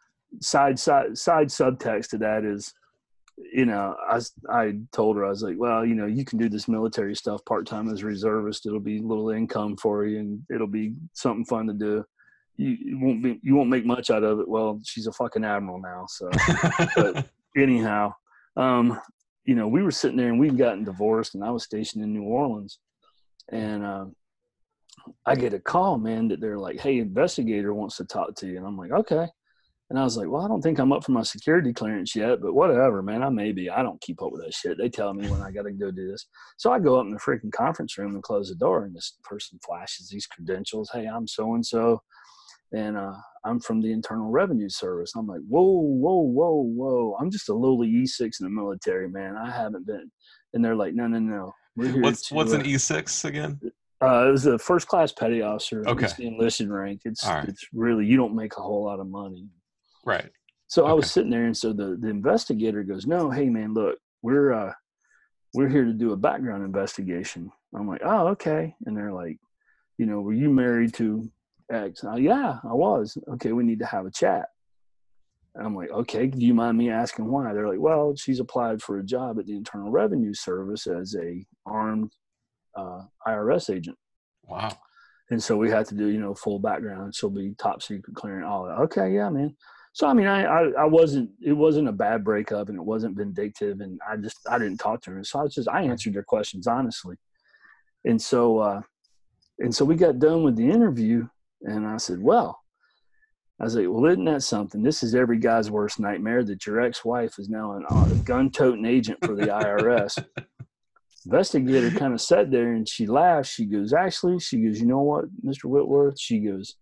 side side side subtext to that is, you know, I I told her, I was like, well, you know, you can do this military stuff part time as a reservist. It'll be a little income for you, and it'll be something fun to do. you, you won't be, you won't make much out of it. Well, she's a fucking admiral now. So, but anyhow, um, you know, we were sitting there and we'd gotten divorced, and I was stationed in New Orleans, and uh, I get a call, man, that they're like, "Hey, investigator wants to talk to you," and I'm like, "Okay." And I was like, well, I don't think I'm up for my security clearance yet, but whatever, man. I may be. I don't keep up with that shit. They tell me when I got to go do this. So I go up in the freaking conference room and close the door, and this person flashes these credentials. Hey, I'm so-and-so, and uh, I'm from the Internal Revenue Service. I'm like, whoa, whoa, whoa, whoa. I'm just a lowly E six in the military, man. I haven't been. And they're like, no, no, no. We're here what's to, what's uh, an E six again? Uh, it was a first-class petty officer. Okay. It's the enlisted rank. It's, right. it's really, you don't make a whole lot of money. Right. So I okay. was sitting there, and so the, the investigator goes, no, hey, man, look, we're uh, we're here to do a background investigation. I'm like, oh, okay. And they're like, you know, were you married to X? And I, yeah, I was. Okay, we need to have a chat. And I'm like, okay, do you mind me asking why? They're like, well, she's applied for a job at the Internal Revenue Service as a armed uh, I R S agent. Wow. And so we had to do, you know, full background. She'll be top secret clearing, all that. Okay, yeah, man. So, I mean, I, I, I wasn't, it wasn't a bad breakup, and it wasn't vindictive, and I just, I didn't talk to her. So I was just, I answered their questions honestly. And so, uh, and so we got done with the interview, and I said, well, I was like, well, isn't that something? This is every guy's worst nightmare, that your ex-wife is now an, a gun-toting agent for the I R S. Investigator kind of sat there, and she laughed. She goes, actually, she goes, you know what, Mister Whitworth? She goes,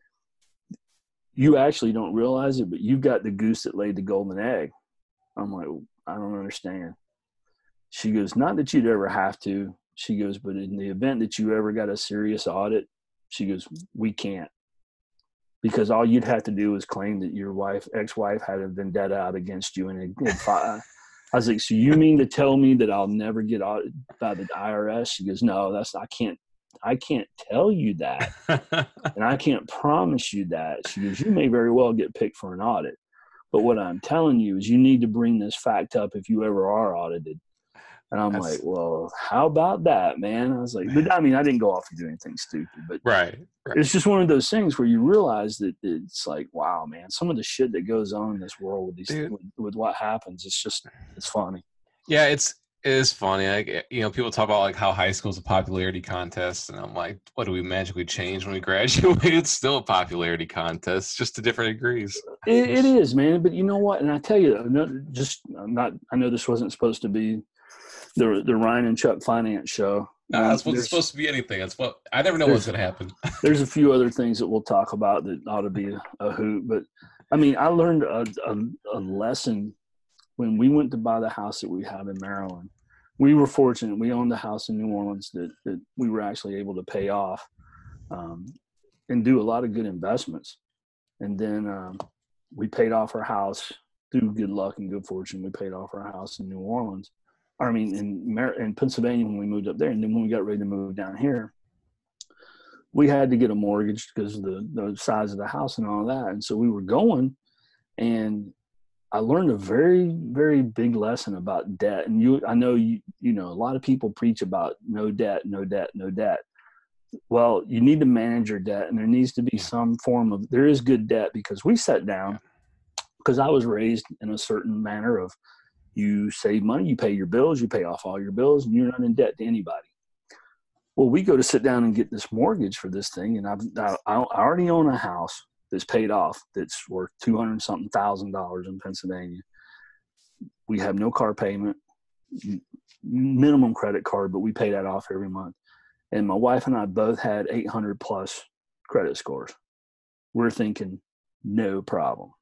you actually don't realize it, but you've got the goose that laid the golden egg. I'm like, I don't understand. She goes, not that you'd ever have to. She goes, but in the event that you ever got a serious audit, she goes, we can't. Because all you'd have to do is claim that your wife, ex-wife had a vendetta out against you. And it, it, I was like, so you mean to tell me that I'll never get audited by the I R S? She goes, no, that's, I can't. I can't tell you that, and I can't promise you that. She goes, you may very well get picked for an audit, but what I'm telling you is you need to bring this fact up if you ever are audited. And I'm That's, like, well, how about that, man? I was like, man. But I mean, I didn't go off and do anything stupid, but right, right. It's just one of those things where you realize that it's like, wow, man, some of the shit that goes on in this world with these, with, with what happens, it's just, it's funny. Yeah, it's, It is funny. Like, you know, people talk about like how high school is a popularity contest, and I'm like, what do we magically change when we graduate? It's still a popularity contest, just to different degrees. It, it is, man. But you know what? And I tell you, just I'm not. I know this wasn't supposed to be the the Ryan and Chuck finance show. Nah, that's what's supposed to be anything. That's what I never know what's going to happen. There's a few other things that we'll talk about that ought to be a, a hoot. But I mean, I learned a, a, a lesson when we went to buy the house that we have in Maryland. We were fortunate. We owned a house in New Orleans that, that we were actually able to pay off um, and do a lot of good investments. And then um, we paid off our house through good luck and good fortune. We paid off our house in New Orleans. I mean, in, Mar- in Pennsylvania when we moved up there. And then when we got ready to move down here, we had to get a mortgage because of the, the size of the house and all that. And so we were going, and I learned a very, very big lesson about debt. And you, I know you, you know, a lot of people preach about no debt, no debt, no debt. Well, you need to manage your debt, and there needs to be some form of, there is good debt, because we sat down, because I was raised in a certain manner of you save money, you pay your bills, you pay off all your bills, and you're not in debt to anybody. Well, we go to sit down and get this mortgage for this thing. And I've, I, I already own a house that's paid off, that's worth two hundred something thousand dollars in Pennsylvania. We have no car payment, minimum credit card, but we pay that off every month. And my wife and I both had eight hundred plus credit scores. We're thinking, no problem.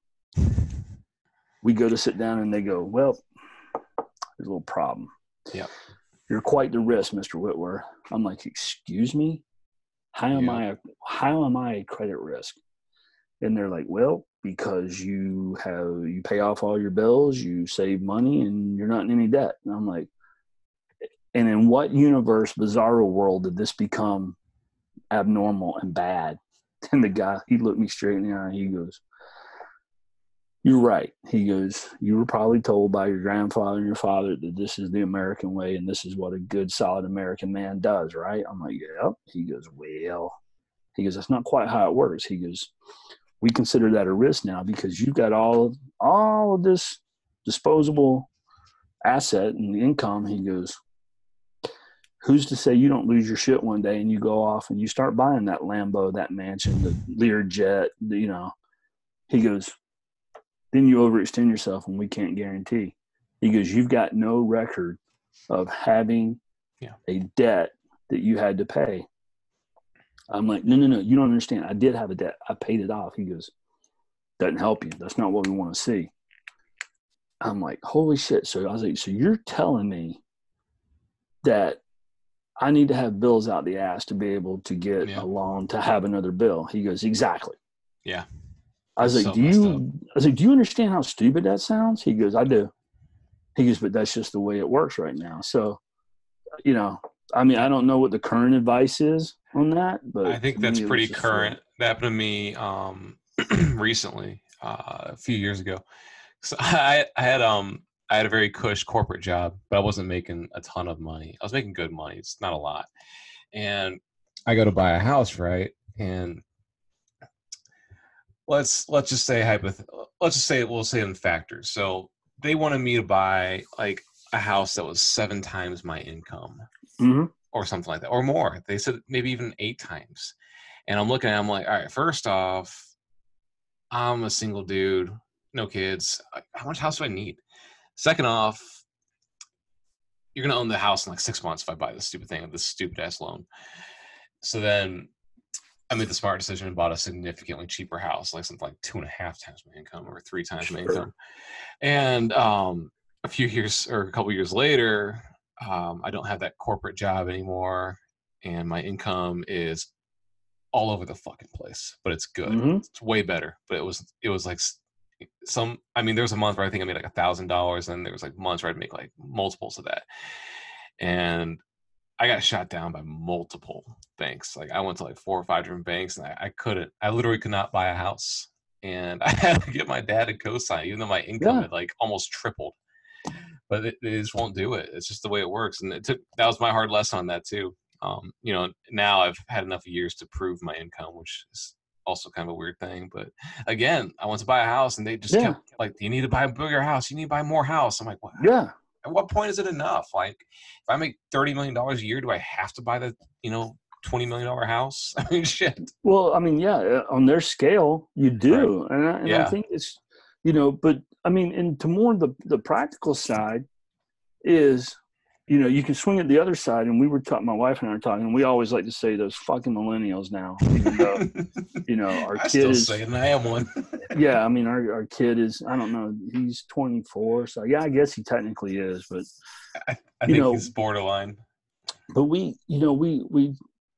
We go to sit down, and they go, well, there's a little problem. Yeah. You're quite the risk, Mister Whitworth. I'm like, excuse me? How am yeah. I, a, how am I a credit risk? And they're like, well, because you have, you pay off all your bills, you save money, and you're not in any debt. And I'm like, and in what universe, bizarro world did this become abnormal and bad? And the guy, he looked me straight in the eye. He goes, you're right. He goes, you were probably told by your grandfather and your father that this is the American way, and this is what a good, solid American man does, right? I'm like, yep. He goes, well, He goes, that's not quite how it works. He goes, we consider that a risk now because you've got all, all of this disposable asset and income. He goes, who's to say you don't lose your shit one day and you go off and you start buying that Lambo, that mansion, the Learjet, the, you know. He goes, then you overextend yourself and we can't guarantee. He goes, you've got no record of having yeah. a debt that you had to pay. I'm like, no, no, no, you don't understand. I did have a debt. I paid it off. He goes, doesn't help you. That's not what we want to see. I'm like, holy shit. So I was like, so you're telling me that I need to have bills out the ass to be able to get yeah. a loan to have another bill? He goes, exactly. Yeah. I was That's like, so do messed you, up. I was like, do you understand how stupid that sounds? He goes, I do. He goes, but that's just the way it works right now. So, you know, I mean, I don't know what the current advice is on that, but I think to that's me, it was pretty just current. silly. That happened to me um, recently, uh, a few years ago. So I, I had um I had a very cush corporate job, but I wasn't making a ton of money. I was making good money. It's not a lot. And I go to buy a house, right? And let's let's just say hypoth- let's just say we'll say in factors. So they wanted me to buy like a house that was seven times my income. Mm-hmm. Or something like that, or more. They said maybe even eight times. And I'm looking at it, I'm like, all right, first off, I'm a single dude, no kids. How much house do I need? Second off, you're going to own the house in like six months if I buy this stupid thing, this stupid ass loan. So then I made the smart decision and bought a significantly cheaper house, like something like two and a half times my income or three times Sure. my income. And um, a few years or a couple years later, um, I don't have that corporate job anymore. And my income is all over the fucking place, but it's good. Mm-hmm. It's way better. But it was, it was like some, I mean, there was a month where I think I made like a thousand dollars, and there was like months where I'd make like multiples of that. And I got shot down by multiple banks. Like I went to like four or five different banks, and I, I couldn't, I literally could not buy a house. And I had to get my dad to co-sign, even though my income Yeah. had like almost tripled. But it, they just won't do it. It's just the way it works. And it took, that was my hard lesson on that too. Um, you know, now I've had enough years to prove my income, which is also kind of a weird thing. But again, I went to buy a house, and they just Yeah. kept like, you need to buy a bigger house. You need to buy more house. I'm like, what? Yeah. At what point is it enough? Like, if I make thirty million dollars a year, do I have to buy the, you know, twenty million dollars house? I mean, shit. Well, I mean, yeah, on their scale, you do. Right. And, I, and yeah. I think it's, you know, but I mean, and to more the, the practical side is, you know, you can swing it the other side. And we were talking, my wife and I were talking, and we always like to say those fucking millennials now, even though, you know, our I kid still is, say it, and I am one. yeah, I mean, our, our kid is, I don't know, he's twenty-four. So yeah, I guess he technically is, but I, I you think know, he's borderline. But we, you know, we, we,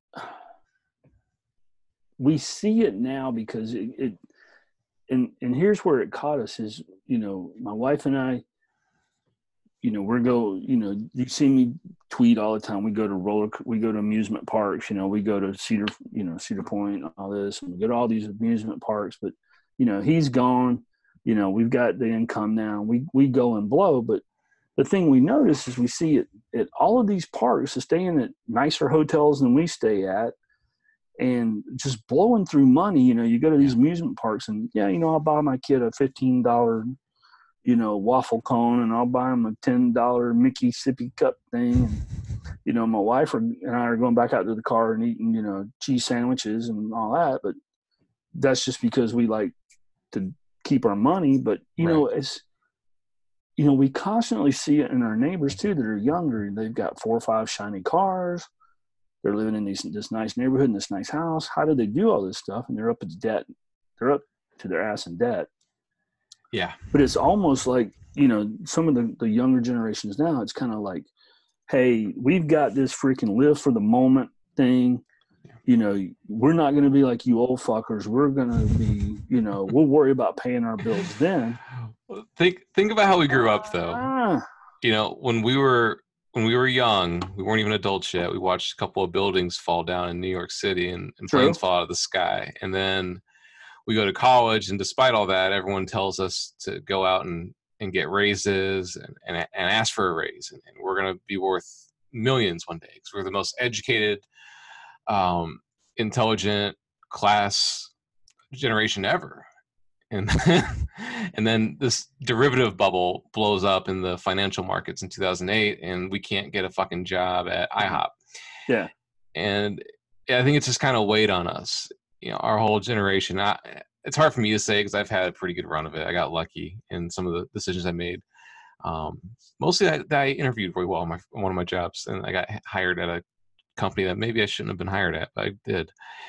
we see it now because it, it and, and here's where it caught us is, you know, my wife and I, you know, we're go, you know, you see me tweet all the time. We go to roller, we go to amusement parks, you know, we go to Cedar, you know, Cedar Point, all this, and we go to all these amusement parks, but, you know, he's gone, you know, we've got the income now, we, we go and blow. But the thing we notice is we see it at all of these parks, staying at nicer hotels than we stay at, and just blowing through money. You know, you go to these yeah. amusement parks, and yeah, you know, I'll buy my kid a fifteen dollar, you know, waffle cone, and I'll buy him a ten dollar Mickey sippy cup thing. And, you know, my wife and I are going back out to the car and eating, you know, cheese sandwiches and all that. But that's just because we like to keep our money. But, you right. know, it's, you know, we constantly see it in our neighbors too that are younger. They've got four or five shiny cars. They're living in these, this nice neighborhood, in this nice house. How do they do all this stuff? And they're up to debt. They're up to their ass in debt. Yeah. But it's almost like, you know, some of the, the younger generations now, it's kind of like, hey, we've got this freaking live for the moment thing. You know, we're not going to be like you old fuckers. We're going to be, you know, we'll worry about paying our bills then. Think think about how we grew up, though. Ah. You know, when we were when we were young, we weren't even adults yet. We watched a couple of buildings fall down in New York City, and, and planes fall out of the sky. And then we go to college, and despite all that, everyone tells us to go out and, and get raises and, and, and ask for a raise. And, and we're going to be worth millions one day because we're the most educated, um, intelligent class generation ever. And and then this derivative bubble blows up in the financial markets in two thousand eight, and we can't get a fucking job at IHOP. Yeah. And I think it's just kind of weighed on us, you know, our whole generation. I, it's hard for me to say because I've had a pretty good run of it. I got lucky in some of the decisions I made. Um, mostly I, I interviewed very well on, my, on one of my jobs, and I got hired at a company that maybe I shouldn't have been hired at, but I did.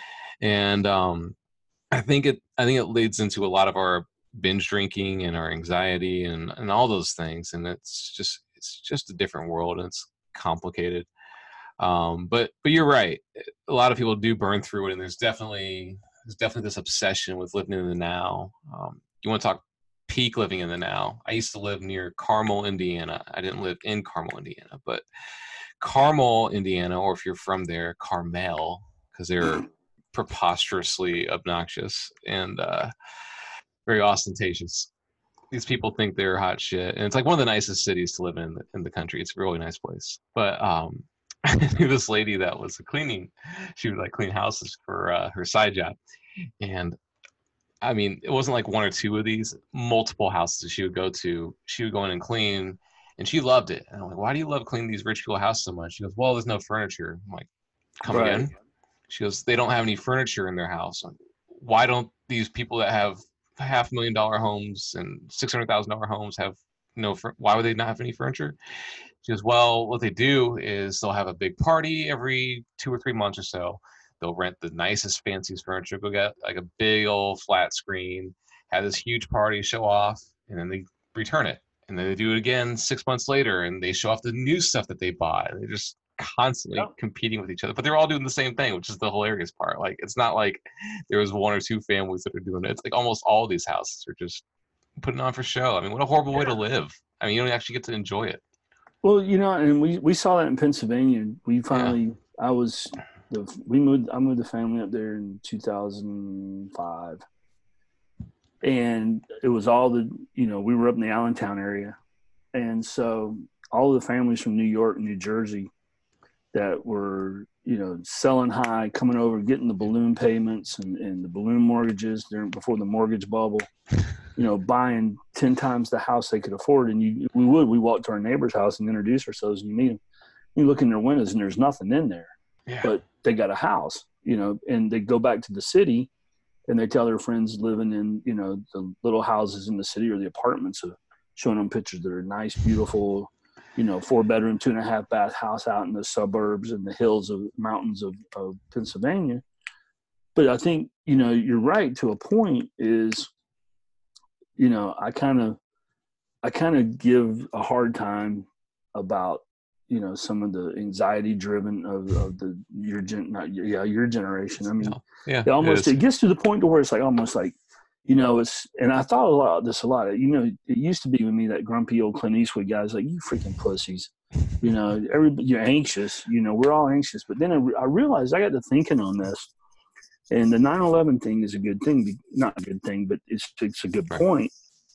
And um, I think it I think it leads into a lot of our binge drinking and our anxiety and, and all those things. And it's just it's just a different world, and it's complicated. Um, but but you're right. A lot of people do burn through it, and there's definitely there's definitely this obsession with living in the now. Um, you want to talk peak living in the now? I used to live near Carmel, Indiana. I didn't live in Carmel, Indiana, but Carmel, Indiana, or if you're from there, Carmel, because they're preposterously obnoxious and uh, very ostentatious. These people think they're hot shit, and it's like one of the nicest cities to live in in the country. It's a really nice place. But um, I knew this lady that was a cleaning. She would like clean houses for uh, her side job, and I mean, it wasn't like one or two of these. Multiple houses she would go to. She would go in and clean, and she loved it. And I'm like, "Why do you love cleaning these rich people houses so much?" She goes, "Well, there's no furniture." I'm like, "Come Right. again?" She goes, "They don't have any furniture in their house. Why don't these people that have half million dollar homes and six hundred thousand dollar homes have no? Why would they not have any furniture?" She goes, "Well, what they do is they'll have a big party every two or three months or so. They'll rent the nicest, fanciest furniture, go get like a big old flat screen, have this huge party, show off, and then they return it. And then they do it again six months later, and they show off the new stuff that they bought. They're just constantly Yep. competing with each other, but they're all doing the same thing, which is the hilarious part. Like, it's not like there was one or two families that are doing it. It's like almost all of these houses are just putting on for show. I mean, what a horrible way to live. I mean, you don't actually get to enjoy it. Well, you know, and we, we saw that in Pennsylvania. We finally, yeah. I was, the, we moved, I moved the family up there in two thousand five. And it was all the, you know, we were up in the Allentown area. And so all the families from New York and New Jersey that were, you know, selling high, coming over, getting the balloon payments and, and the balloon mortgages during, before the mortgage bubble, you know, buying ten times the house they could afford. And you, we would, we walked to our neighbor's house and introduce ourselves and you meet them. You look in their windows and there's nothing in there, yeah. but they got a house, you know, and they go back to the city and they tell their friends living in, you know, the little houses in the city or the apartments of showing them pictures that are nice, beautiful, you know, four bedroom, two and a half bath house out in the suburbs and the hills of mountains of, of Pennsylvania. But I think, you know, you're right to a point is, you know, I kind of, I kind of give a hard time about, you know, some of the anxiety driven of, of the, your gen, not yeah, your generation. I mean, yeah, it almost, it, it gets to the point to where it's like, almost like, you know, it's, and I thought a lot of this a lot. You know, it used to be with me, that grumpy old Clint Eastwood guy's like, you freaking pussies. You know, everybody, you're anxious. You know, we're all anxious. But then I, I realized I got to thinking on this. And the nine eleven thing is a good thing. Not a good thing, but it's, it's a good point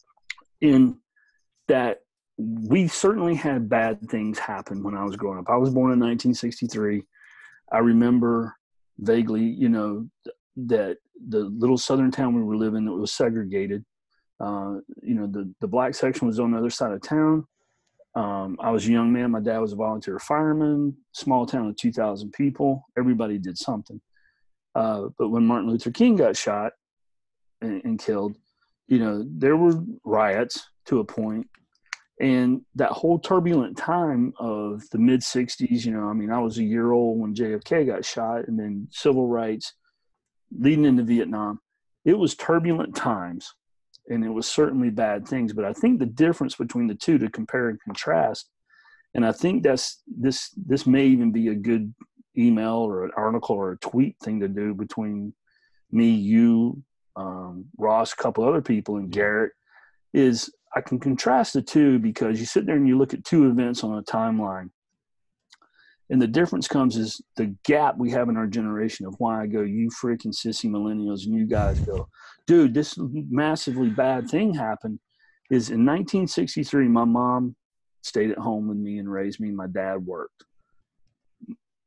in that we certainly had bad things happen when I was growing up. I was born in nineteen sixty-three. I remember vaguely, you know, that the little southern town we were living in, it was segregated. Uh, you know, the, the black section was on the other side of town. Um, I was a young man. My dad was a volunteer fireman, small town of two thousand people. Everybody did something. Uh, but when Martin Luther King got shot and, and killed, you know, there were riots to a point. And that whole turbulent time of the mid sixties, you know, I mean, I was a year old when J F K got shot, and then civil rights leading into Vietnam. It was turbulent times, and it was certainly bad things. But I think the difference between the two, to compare and contrast, and I think that's this this may even be a good email or an article or a tweet thing to do between me, you, um, Ross, a couple other people, and Garrett, is I can contrast the two because you sit there and you look at two events on a timeline. And the difference comes is the gap we have in our generation of why I go, you freaking sissy millennials, and you guys go, dude, this massively bad thing happened. Is in nineteen sixty-three, my mom stayed at home with me and raised me. My dad worked.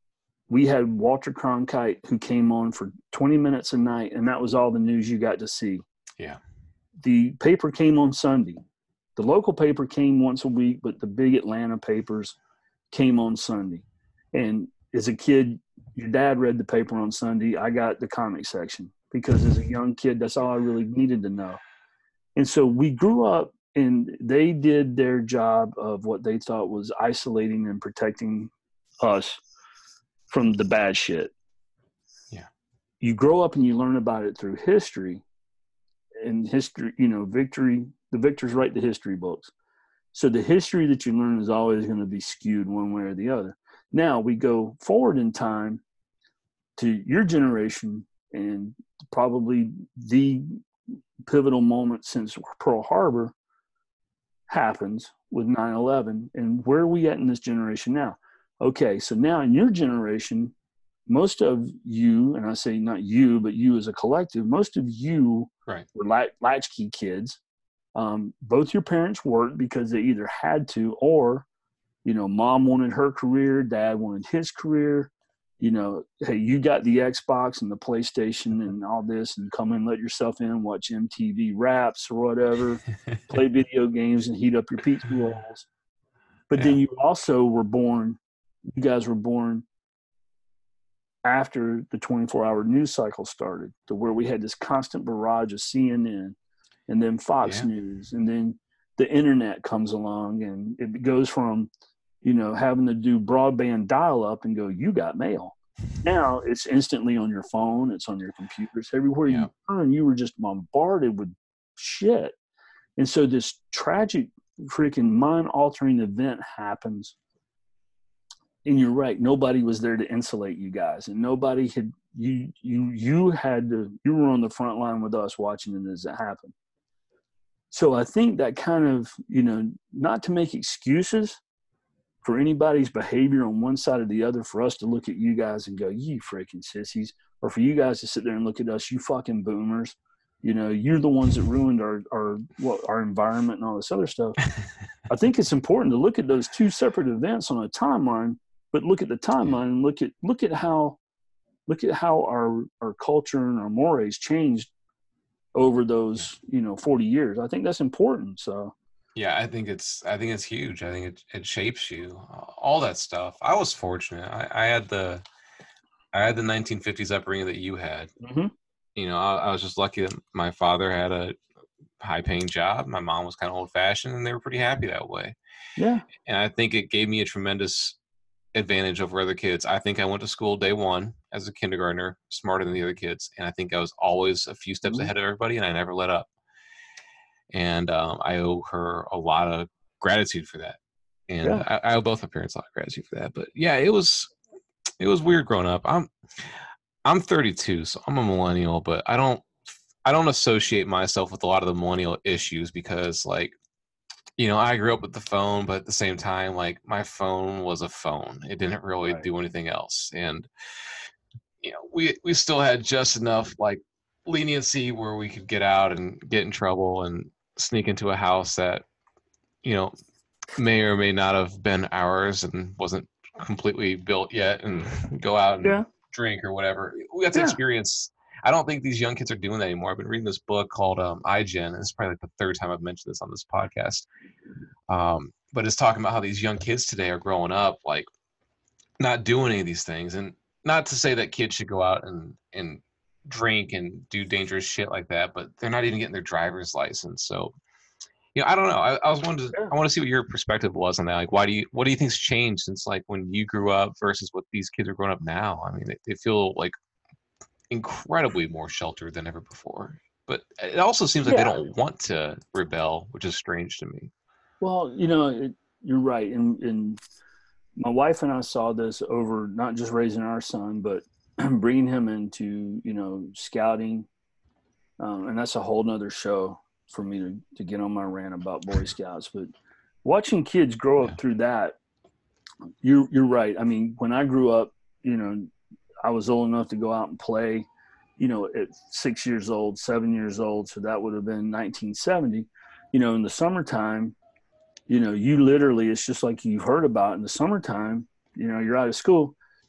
we had Walter Cronkite who came on for twenty minutes a night, and that was all the news you got to see. Yeah. The paper came on Sunday. The local paper came once a week, but the big Atlanta papers came on Sunday. And as a kid, your dad read the paper on Sunday. I got the comic section because as a young kid, that's all I really needed to know. And so we grew up, and they did their job of what they thought was isolating and protecting us from the bad shit. Yeah. You grow up and you learn about it through history. And history, you know, victory, the victors write the history books. So the history that you learn is always going to be skewed one way or the other. Now we go forward in time to your generation, and probably the pivotal moment since Pearl Harbor happens with nine eleven. And where are we at in this generation now? Okay, so now in your generation, most of you, and I say not you, but you as a collective, most of you right. were lat- latchkey kids. Um, both your parents worked because they either had to, or, you know, mom wanted her career, dad wanted his career. You know, hey, you got the Xbox and the PlayStation and all this, and come and let yourself in, watch M T V Raps or whatever, play video games and heat up your pizza rolls. But yeah. then you also were born, you guys were born after the twenty-four hour news cycle started, to where we had this constant barrage of C N N and then Fox yeah. News, and then the internet comes along, and it goes from, you know, having to do broadband dial up and go, you got mail. Now it's instantly on your phone. It's on your computers. Everywhere yeah. you turn, you were just bombarded with shit. And so this tragic freaking mind altering event happens. And you're right. Nobody was there to insulate you guys, and nobody had you, you, you had to, you were on the front line with us watching it as it happened. So I think that kind of, you know, not to make excuses for anybody's behavior on one side or the other, for us to look at you guys and go, you freaking sissies, or for you guys to sit there and look at us, you fucking boomers. You know, you're the ones that ruined our, our, what, our environment and all this other stuff. I think it's important to look at those two separate events on a timeline, but look at the timeline and look at, look at how, look at how our, our culture and our mores changed over those, you know, forty years. I think that's important. So, yeah, I think it's, I think it's huge. I think it, it shapes you, all that stuff. I was fortunate. I, I had the, I had the nineteen fifties upbringing that you had. mm-hmm. You know, I, I was just lucky that my father had a high paying job. My mom was kind of old fashioned, and they were pretty happy that way. Yeah. And I think it gave me a tremendous advantage over other kids. I think I went to school day one as a kindergartner, smarter than the other kids. And I think I was always a few steps mm-hmm. ahead of everybody, and I never let up. And um, I owe her a lot of gratitude for that. And yeah. I, I owe both my parents a lot of gratitude for that. But yeah, it was, it was weird growing up. I'm, I'm thirty-two, so I'm a millennial, but I don't, I don't associate myself with a lot of the millennial issues because, like, you know, I grew up with the phone, but at the same time, like, my phone was a phone. It didn't really right. do anything else. And, you know, we, we still had just enough, like, leniency where we could get out and get in trouble and sneak into a house that, you know, may or may not have been ours and wasn't completely built yet, and go out and yeah. drink or whatever. We got to yeah. experience. I don't think these young kids are doing that anymore. I've been reading this book called um, iGen, and it's probably like the third time I've mentioned this on this podcast. Um, but it's talking about how these young kids today are growing up, like, not doing any of these things. And not to say that kids should go out and, and drink and do dangerous shit like that, but they're not even getting their driver's license. So, you know, I don't know. I, I was wanting to, I want to see what your perspective was on that. Like, why do you, what do you think's changed since, like, when you grew up versus what these kids are growing up now? I mean, they, they feel like incredibly more sheltered than ever before, but it also seems like yeah. they don't want to rebel, which is strange to me. Well, you know, it, you're right. And, and my wife and I saw this over not just raising our son, but bringing him into, you know, scouting. Um, and that's a whole nother show for me to, to get on my rant about Boy Scouts. But watching kids grow up yeah. through that, you're, you're right. I mean, when I grew up, you know, I was old enough to go out and play, you know, at six years old, seven years old. So that would have been nineteen seventy. You know, in the summertime, you know, you literally, it's just like you've heard about in the summertime, you know, you're out of school,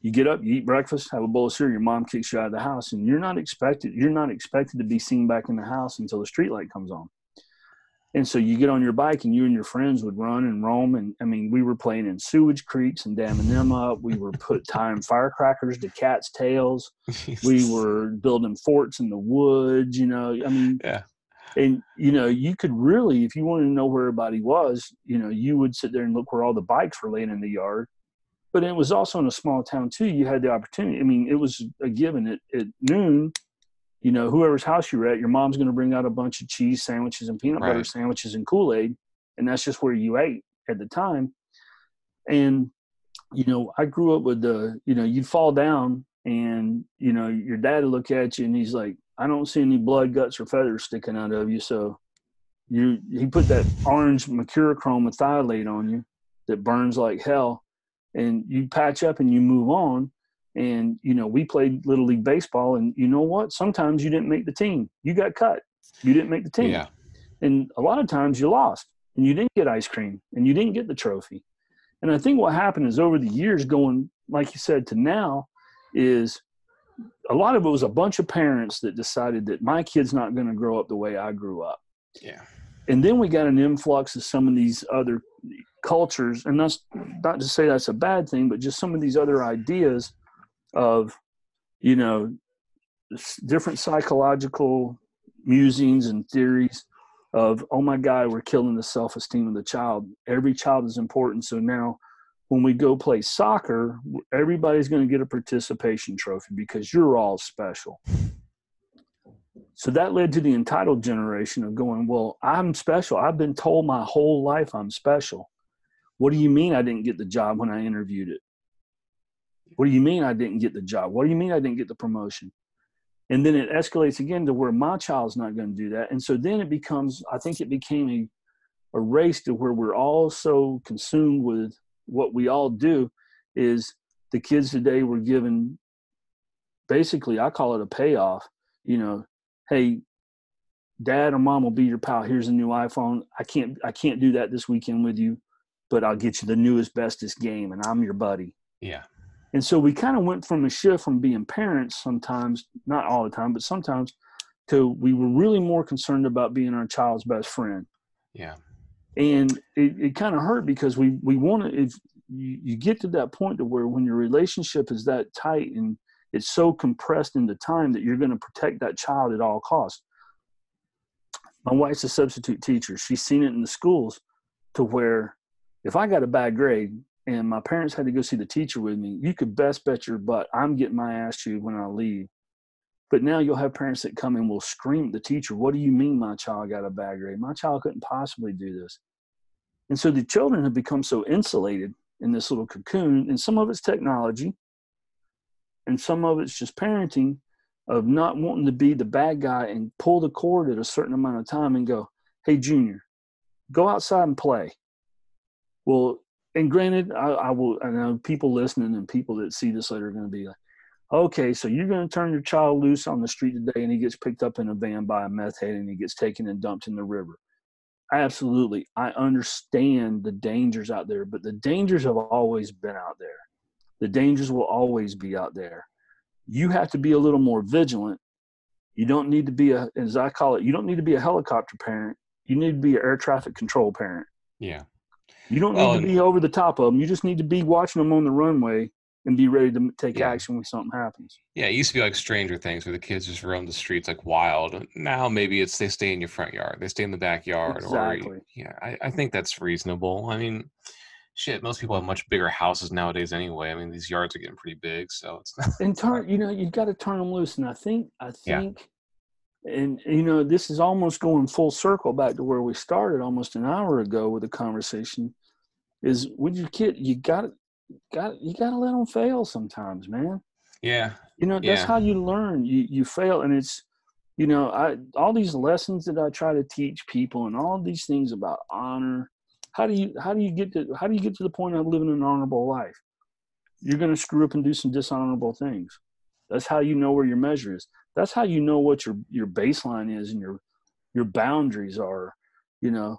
You get up, you eat breakfast, have a bowl of cereal. Your mom kicks you out of the house, and you're not expected. You're not expected to be seen back in the house until the street light comes on. And so you get on your bike, and you and your friends would run and roam. And I mean, we were playing in sewage creeks and damming them up. We were put tying firecrackers to cats' tails. We were building forts in the woods. You know, I mean, yeah. And you know, you could really, if you wanted to know where everybody was, you know, you would sit there and look where all the bikes were laying in the yard. But it was also in a small town too. You had the opportunity. I mean, it was a given at, at noon. You know, whoever's house you were at, your mom's going to bring out a bunch of cheese sandwiches and peanut butter Right. sandwiches and Kool-Aid. And that's just where you ate at the time. And, you know, I grew up with the, you know, you'd fall down and, you know, your dad would look at you and he's like, I don't see any blood, guts, or feathers sticking out of you. So you, he put that orange mercurochrome methylate on you that burns like hell. And you patch up and you move on. And, you know, we played Little League Baseball, and you know what? Sometimes you didn't make the team. You got cut. You didn't make the team. Yeah. And a lot of times you lost, and you didn't get ice cream, and you didn't get the trophy. And I think what happened is over the years going, like you said, to now is a lot of it was a bunch of parents that decided that my kid's not going to grow up the way I grew up. Yeah. And then we got an influx of some of these other cultures, and that's not to say that's a bad thing, but just some of these other ideas of, you know, different psychological musings and theories of, oh my God, we're killing the self-esteem of the child. Every child is important. So now when we go play soccer, everybody's going to get a participation trophy because you're all special. So that led to the entitled generation of going, well, I'm special. I've been told my whole life I'm special. What do you mean I didn't get the job when I interviewed it? What do you mean I didn't get the job? What do you mean I didn't get the promotion? And then it escalates again to where my child's not going to do that. And so then it becomes, I think it became a, a race to where we're all so consumed with what we all do is the kids today were given, basically, I call it a payoff. You know, hey, dad or mom will be your pal. Here's a new iPhone. I can't, I can't do that this weekend with you, but I'll get you the newest, bestest game, and I'm your buddy. Yeah. And so we kind of went from a shift from being parents sometimes, not all the time, but sometimes, to we were really more concerned about being our child's best friend. Yeah. And it, it kind of hurt because we, we want to, if you, you get to that point to where when your relationship is that tight and it's so compressed into time that you're going to protect that child at all costs. My wife's a substitute teacher. She's seen it in the schools to where if I got a bad grade, and my parents had to go see the teacher with me, you could best bet your butt I'm getting my ass chewed when I leave. But now you'll have parents that come and will scream at the teacher, what do you mean my child got a bad grade? My child couldn't possibly do this. And so the children have become so insulated in this little cocoon, and some of it's technology, and some of it's just parenting of not wanting to be the bad guy and pull the cord at a certain amount of time and go, hey, Junior, go outside and play. Well, and granted, I, I will. I know people listening and people that see this later are going to be like, "Okay, so you're going to turn your child loose on the street today, and he gets picked up in a van by a meth head, and he gets taken and dumped in the river." Absolutely, I understand the dangers out there, but the dangers have always been out there. The dangers will always be out there. You have to be a little more vigilant. You don't need to be a, as I call it, you don't need to be a helicopter parent. You need to be an air traffic control parent. Yeah. You don't need Well, to be over the top of them. You just need to be watching them on the runway and be ready to take Yeah. action when something happens. Yeah, it used to be like Stranger Things where the kids just roam the streets like wild. Now maybe it's they stay in your front yard, they stay in the backyard. Exactly. Or yeah, I, I think that's reasonable. I mean, shit, most people have much bigger houses nowadays anyway. I mean, these yards are getting pretty big, so it's not. And turn, you know, you've got to turn them loose. And I think, I Yeah. think, and you know, this is almost going full circle back to where we started almost an hour ago with the conversation. Is with your kid, you got to, got you got to let them fail sometimes, man. Yeah, You know, that's Yeah. how you learn. You you fail, and it's, you know, I all these lessons that I try to teach people, and all these things about honor. How do you how do you get to how do you get to the point of living an honorable life? You're going to screw up and do some dishonorable things. That's how you know where your measure is. That's how you know what your your baseline is and your your boundaries are. You know.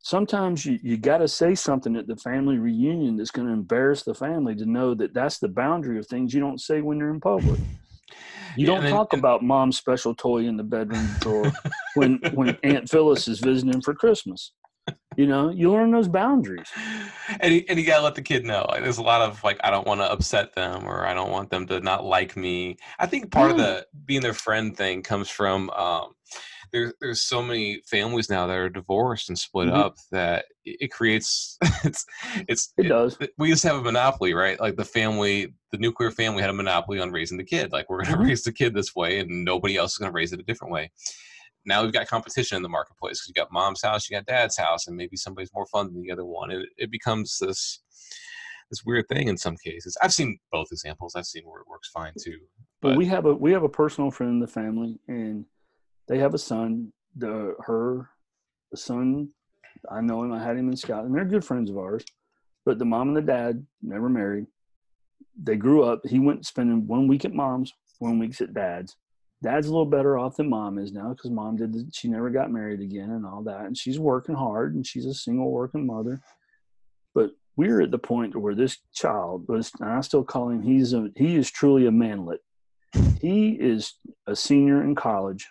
sometimes you, you got to say something at the family reunion that's going to embarrass the family to know that that's the boundary of things you don't say when you're in public. You Yeah, don't and then- talk and- about mom's special toy in the bedroom drawer when when Aunt Phyllis is visiting for Christmas. You know, you learn those boundaries. and you, and you gotta let the kid know. Like, there's a lot of like, I don't want to upset them, or I don't want them to not like me. I think part of the being their friend thing comes from um, there's there's so many families now that are divorced and split Mhm. up that it, it creates it's it's It does. we used to have a monopoly, right? Like the family, the nuclear family had a monopoly on raising the kid. Like, we're going to Mhm. raise the kid this way, and nobody else is going to raise it a different way. Now we've got competition in the marketplace because you got mom's house, you got dad's house, and maybe somebody's more fun than the other one. And it, it becomes this this weird thing in some cases. I've seen both examples. I've seen where it works fine too. But But we have a we have a personal friend in the family, and they have a son. The her the son, I know him. I had him in Scotland. And they're good friends of ours. But the mom and the dad never married. They grew up. He went spending one week at mom's, one week at dad's. Dad's a little better off than mom is now because mom did. The, she never got married again and all that, and she's working hard and she's a single working mother. But we're at the point where this child was, and I still call him. He's a he is truly a manlet. He is a senior in college,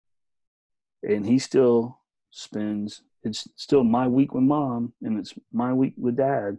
and he still spends. It's still my week with mom, and it's my week with dad.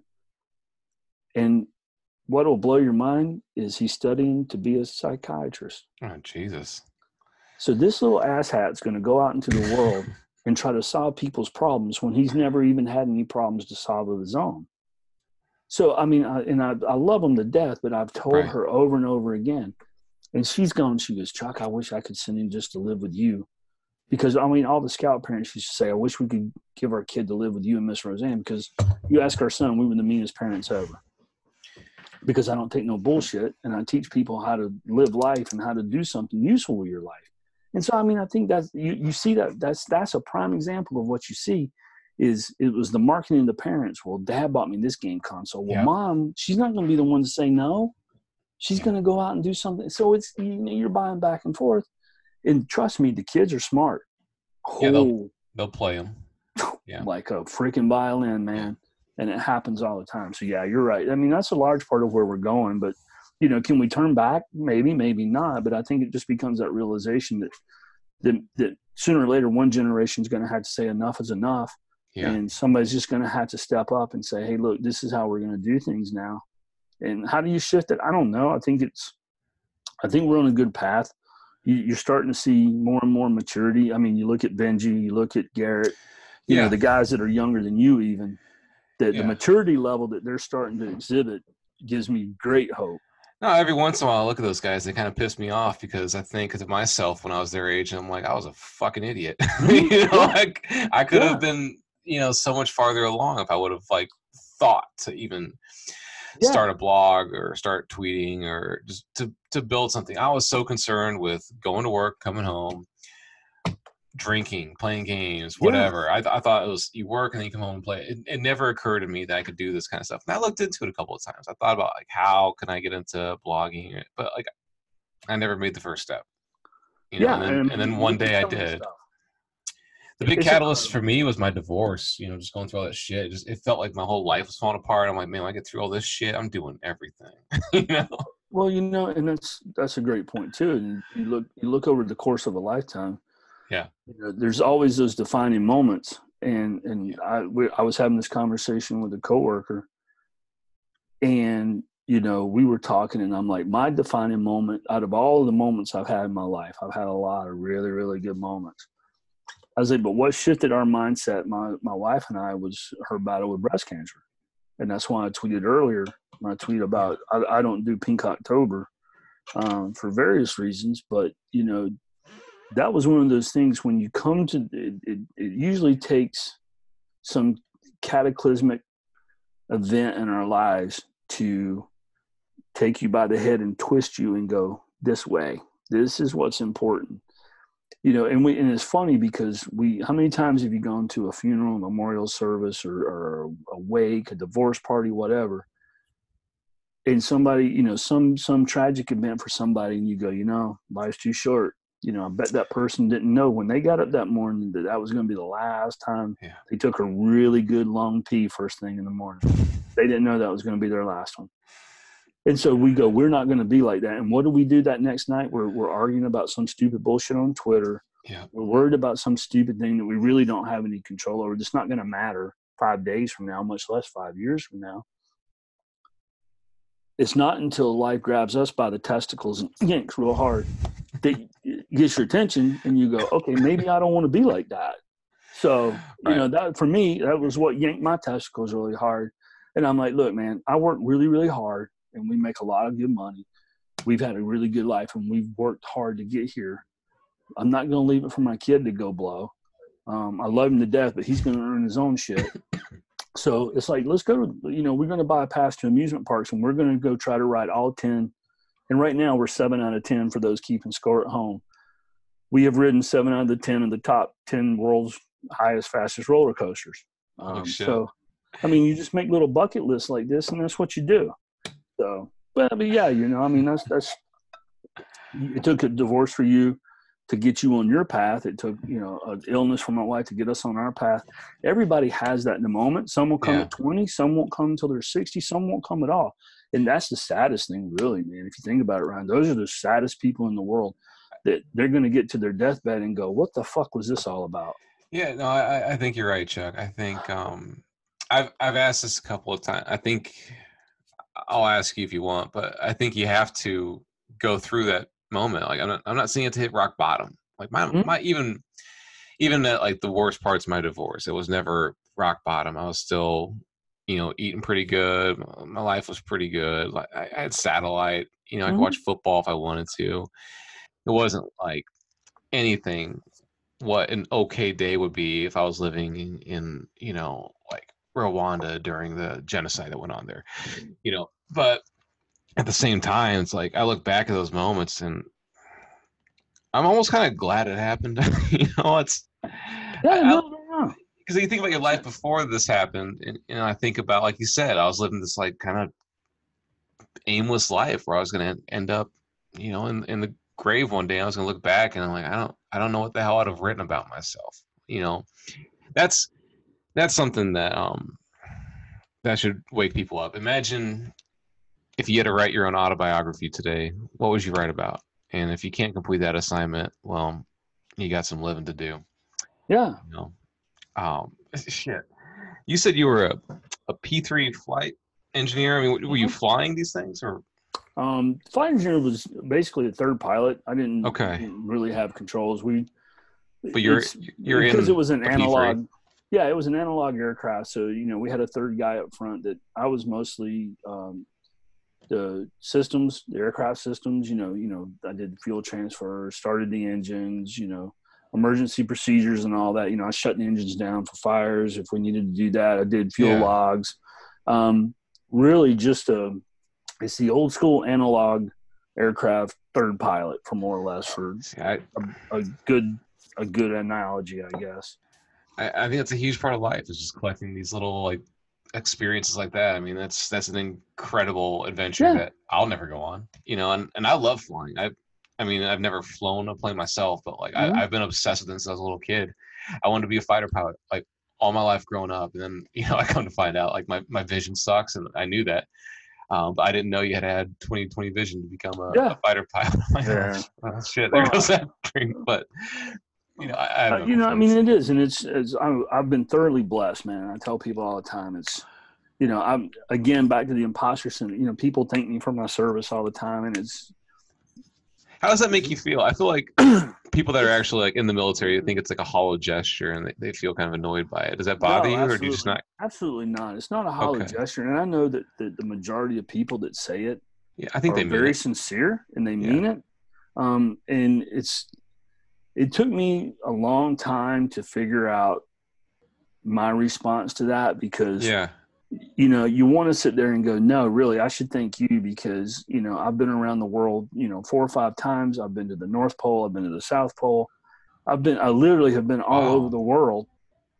And what will blow your mind is he's studying to be a psychiatrist. oh, Jesus. So this little asshat's going to go out into the world and try to solve people's problems when he's never even had any problems to solve of his own. So, I mean, I, and I, I love him to death, but I've told Right. her over and over again, and she's gone, she goes, Chuck, I wish I could send him just to live with you. Because, I mean, all the scout parents used to say, I wish we could give our kid to live with you and Miss Roseanne, because you ask our son, we were the meanest parents ever. Because I don't take no bullshit, and I teach people how to live life and how to do something useful with your life. And so, I mean, I think that's, you, you see that that's, that's a prime example of what you see is it was the marketing of the parents. Well, dad bought me this game console. Well, Yeah. mom, she's not going to be the one to say no. She's Yeah. going to go out and do something. So it's, you know, you're buying back and forth. And trust me, the kids are smart. Yeah, they'll- Oh, They'll play them. Yeah. like a freaking violin, man. And it happens all the time. So yeah, you're right. I mean, that's a large part of where we're going, but you know, can we turn back? Maybe, maybe not. But I think it just becomes that realization that that, that sooner or later, one generation is going to have to say enough is enough. Yeah. And somebody's just going to have to step up and say, hey, look, this is how we're going to do things now. And how do you shift it? I don't know. I think it's, I think we're on a good path. You, you're starting to see more and more maturity. I mean, you look at Benji, you look at Garrett, you Yeah. know, the guys that are younger than you even, that Yeah. the maturity level that they're starting to exhibit gives me great hope. No, every once in a while I look at those guys, they kind of piss me off because I think of myself when I was their age and I'm like, I was a fucking idiot. you know, Yeah. like I could Yeah. have been, you know, so much farther along if I would have like thought to even Yeah. start a blog or start tweeting or just to, to build something. I was so concerned with going to work, coming home, drinking, playing games, Yeah. whatever. I, th- I thought it was you work and then you come home and play. It, it never occurred to me that I could do this kind of stuff. And I looked into it a couple of times. I thought about like how can I get into blogging, but like I never made the first step. You know, Yeah. and then, and and then look one at day I some of the did. stuff. The big It's catalyst for incredible. me was my divorce. You know, just going through all that shit. It just it felt like my whole life was falling apart. I'm like, man, when I get through all this shit, I'm doing everything. you know. Well, you know, and that's that's a great point too. And you look you look over the course of a lifetime. Yeah. You know, there's always those defining moments. And and I we, I was having this conversation with a coworker, and you know, we were talking, and I'm like, my defining moment out of all of the moments I've had in my life, I've had a lot of really really good moments. I was like, but what shifted our mindset? My my wife and I was her battle with breast cancer, and that's why I tweeted earlier. My tweet about I, I don't do Pink October um, for various reasons, but you know, that was one of those things when you come to it. It, it usually takes some cataclysmic event in our lives to take you by the head and twist you and go this way. This is what's important. You know, and we and it's funny because we how many times have you gone to a funeral, a memorial service, or, or a wake, a divorce party, whatever, and somebody, you know, some some tragic event for somebody, and you go, you know, life's too short. You know, I bet that person didn't know when they got up that morning that that was going to be the last time Yeah. they took a really good long pee first thing in the morning. They didn't know that was going to be their last one. And so we go, we're not going to be like that. And what do we do that next night? We're we're arguing about some stupid bullshit on Twitter. Yeah. We're worried about some stupid thing that we really don't have any control over. It's not going to matter five days from now, much less five years from now. It's not until life grabs us by the testicles and yanks real hard that gets your attention, and you go, okay, maybe I don't want to be like that. So, you Right. know, that for me, that was what yanked my testicles really hard. And I'm like, look, man, I work really, really hard, and we make a lot of good money. We've had a really good life, and we've worked hard to get here. I'm not going to leave it for my kid to go blow. Um, I love him to death, but he's going to earn his own shit. So it's like, let's go, you know, we're going to buy a pass to amusement parks, and we're going to go try to ride all ten. And right now we're seven out of ten for those keeping score at home. We have ridden seven out of the ten of the top ten world's highest, fastest roller coasters. Oh, Um, shit. so, I mean, you just make little bucket lists like this, and that's what you do. So, but, but yeah, you know, I mean, that's, that's, it took a divorce for you to get you on your path. It took, you know, an illness for my wife to get us on our path. Everybody has that in the moment. Some will come Yeah. at twenty, some won't come until they're sixty, some won't come at all. And that's the saddest thing, really, man. If you think about it, Ryan, those are the saddest people in the world, that they're going to get to their deathbed and go, what the fuck was this all about? Yeah, no, I, I think you're right, Chuck. I think um, I've I've asked this a couple of times. I think I'll ask you if you want, but I think you have to go through that moment. Like I'm not, I'm not saying it to hit rock bottom. Like my Mhm. my even even at like the worst parts of my divorce, it was never rock bottom. I was still, you know, eating pretty good. My life was pretty good. Like I, I had satellite. You know, I could Mhm. watch football if I wanted to. It wasn't like anything what an okay day would be if I was living in, in you know, like Rwanda during the genocide that went on there. You know, but at the same time, it's like I look back at those moments and I'm almost kind of glad it happened. You know, it's Yeah, I, no, I, no, no. because you think about your life before this happened, and, and I think about, like you said, I was living this like kind of aimless life where I was going to end up, you know, in in the grave one day. I was going to look back and I'm like, I don't, I don't know what the hell I'd have written about myself. You know, that's that's something that um that should wake people up. Imagine if you had to write your own autobiography today, what would you write about? And if you can't complete that assignment, well, you got some living to do. Yeah. You know, um, shit. You said you were a, a P three flight engineer. I mean, were you flying these things or? Um, flight engineer was basically a third pilot. I didn't, Okay. didn't really have controls. We, But you're it's, you're because in it was an a P three. analog. Yeah, it was an analog aircraft. So, you know, we had a third guy up front that I was mostly um, the systems, the aircraft systems. You know, you know, I did fuel transfer, started the engines. You know, emergency procedures and all that. You know, I shut the engines down for fires if we needed to do that. I did fuel Yeah. logs. Um, really, just a it's the old school analog aircraft third pilot, for more or less, for See, I, a, a good a good analogy, I guess. I I think that's a huge part of life is just collecting these little like experiences like that. I mean, that's that's an incredible adventure Yeah. that I'll never go on. You know, and, and I love flying. I I mean, I've never flown a plane myself, but like Mhm. I, I've been obsessed with it since I was a little kid. I wanted to be a fighter pilot like all my life growing up, and then you know I come to find out like my, my vision sucks, and I knew that. Um, but I didn't know you had had twenty twenty vision to become a, Yeah. a fighter pilot. Yeah. Oh, shit, there Well, goes that dream. But you know, I, I have Uh, no you know, I complaints. mean, it is, and it's, it's I, I've been thoroughly blessed, man. I tell people all the time, it's, you know, I'm again back to the imposter syndrome. You know, people thank me for my service all the time, and it's. How does that make you feel? I feel like people that are actually like in the military think it's like a hollow gesture and they, they feel kind of annoyed by it. Does that bother No, you, or do you just absolutely, not? absolutely not. It's not a hollow Okay. gesture, and I know that the, the majority of people that say it Yeah, I think are they mean very it. sincere and they Yeah. mean it. Um, and it's it took me a long time to figure out my response to that, because Yeah, you know, you want to sit there and go, no, really, I should thank you, because, you know, I've been around the world, you know, four or five times. I've been to the North Pole. I've been to the South Pole. I've been, I literally have been all Wow. over the world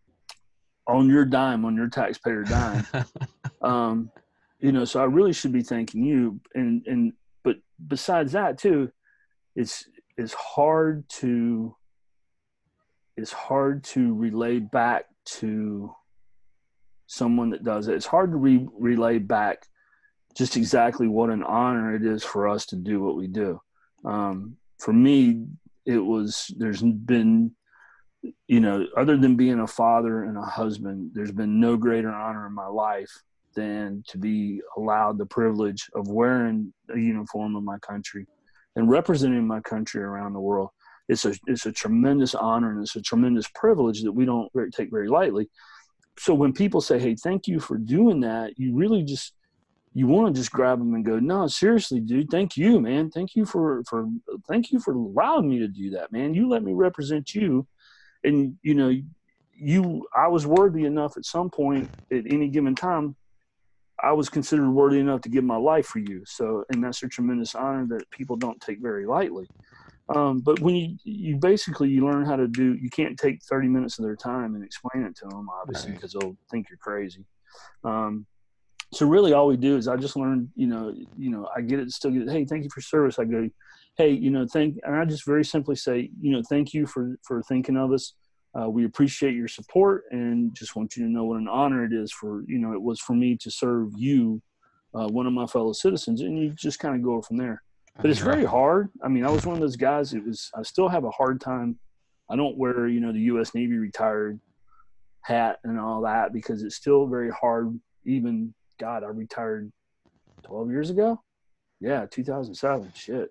on your dime, on your taxpayer dime. um, you know, so I really should be thanking you. And, and, but besides that too, it's, it's hard to it's hard to relay back to someone that does it. It's hard to re- relay back just exactly what an honor it is for us to do what we do. Um, for me, it was, there's been, you know, other than being a father and a husband, there's been no greater honor in my life than to be allowed the privilege of wearing a uniform of my country and representing my country around the world. It's a, it's a tremendous honor, and it's a tremendous privilege that we don't take very lightly. So when people say, hey, thank you for doing that, you really just, you want to just grab them and go, no, seriously, dude, thank you, man. Thank you for, for, thank you for allowing me to do that, man. You let me represent you. And, you know, you, I was worthy enough at some point at any given time, I was considered worthy enough to give my life for you. So, and that's a tremendous honor that people don't take very lightly. Um, but when you, you basically, you learn how to do, you can't take thirty minutes of their time and explain it to them, obviously, because right. they'll think you're crazy. Um, so really all we do is I just learned, you know, you know, I get it, still get it. Hey, thank you for service. I go, hey, you know, thank, and I just very simply say, you know, thank you for, for thinking of us. Uh, we appreciate your support, and just want you to know what an honor it is for, you know, it was for me to serve you, uh, one of my fellow citizens, and you just kind of go from there. But it's very hard. I mean, I was one of those guys. It was, I still have a hard time. I don't wear, you know, the U S Navy retired hat and all that, because it's still very hard. Even, God, I retired twelve years ago. Yeah. two thousand seven. Shit.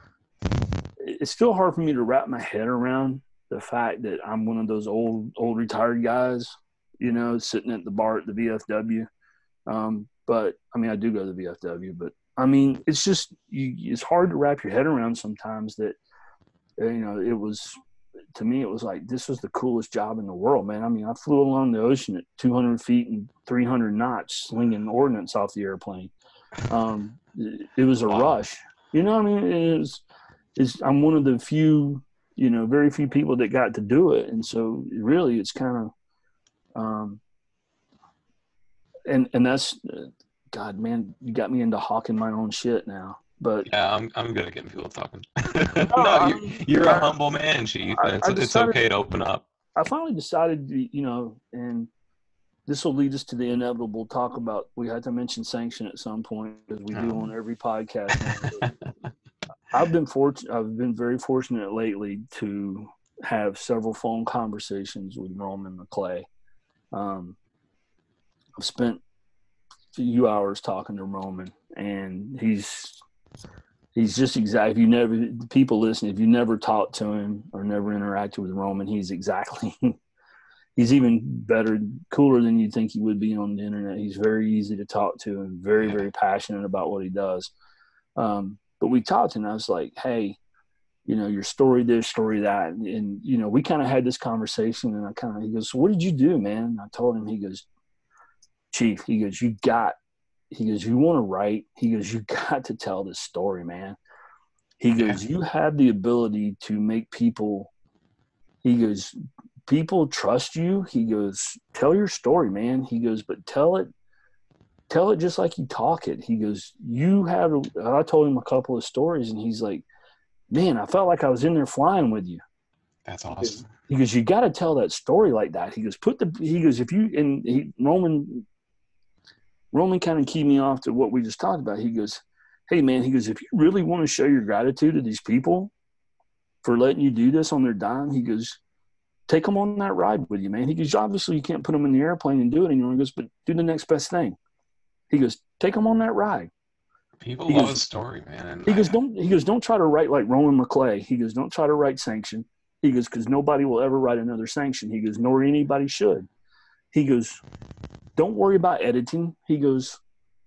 It's still hard for me to wrap my head around the fact that I'm one of those old, old retired guys, you know, sitting at the bar at the V F W. Um, but I mean, I do go to the V F W, but I mean, it's just, you, it's hard to wrap your head around sometimes that, you know, it was, to me, it was like, this was the coolest job in the world, man. I mean, I flew along the ocean at two hundred feet and three hundred knots, slinging ordnance off the airplane. Um, it, it was a wow. rush. You know what I mean? It was, it's, I'm one of the few, you know, very few people that got to do it. And so really it's kind of, um, and, and that's, uh, God, man, you got me into hawking my own shit now. But yeah, I'm I'm good at getting people talking. no, no you're, you're I, a humble man, Chief. I, it's, I decided, it's okay to open up. I finally decided, you know, and this will lead us to the inevitable talk about, we had to mention sanction at some point, as we do on every podcast. I've been fortunate. I've been very fortunate lately to have several phone conversations with Roman McClay. Um, I've spent few hours talking to Roman, and he's he's just exactly, if you never, people listen, if you never talked to him or never interacted with Roman, he's exactly he's even better, cooler than you'd think he would be on the internet. He's very easy to talk to and very, very passionate about what he does. Um, but we talked, and I was like, hey, you know, your story this, story that, and, and you know, we kind of had this conversation, and I kind of, he goes, so what did you do, man? And I told him, he goes, Chief, he goes, you got, he goes, you want to write? He goes, you got to tell this story, man. He goes, yeah. you have the ability to make people, he goes, people trust you. He goes, tell your story, man. He goes, but tell it, tell it just like you talk it. He goes, you have, I told him a couple of stories, and he's like, man, I felt like I was in there flying with you. That's awesome. He goes, you got to tell that story like that. He goes, put the, he goes, if you, and he, Roman, Roman kind of keyed me off to what we just talked about. He goes, hey, man, he goes, if you really want to show your gratitude to these people for letting you do this on their dime, he goes, take them on that ride with you, man. He goes, obviously you can't put them in the airplane and do it anymore. He goes, but do the next best thing. He goes, take them on that ride. People he love goes, a story, man. He goes, don't, he goes, don't try to write like Roman McClay. He goes, don't try to write sanction. He goes, because nobody will ever write another sanction. He goes, nor anybody should. He goes, don't worry about editing. He goes,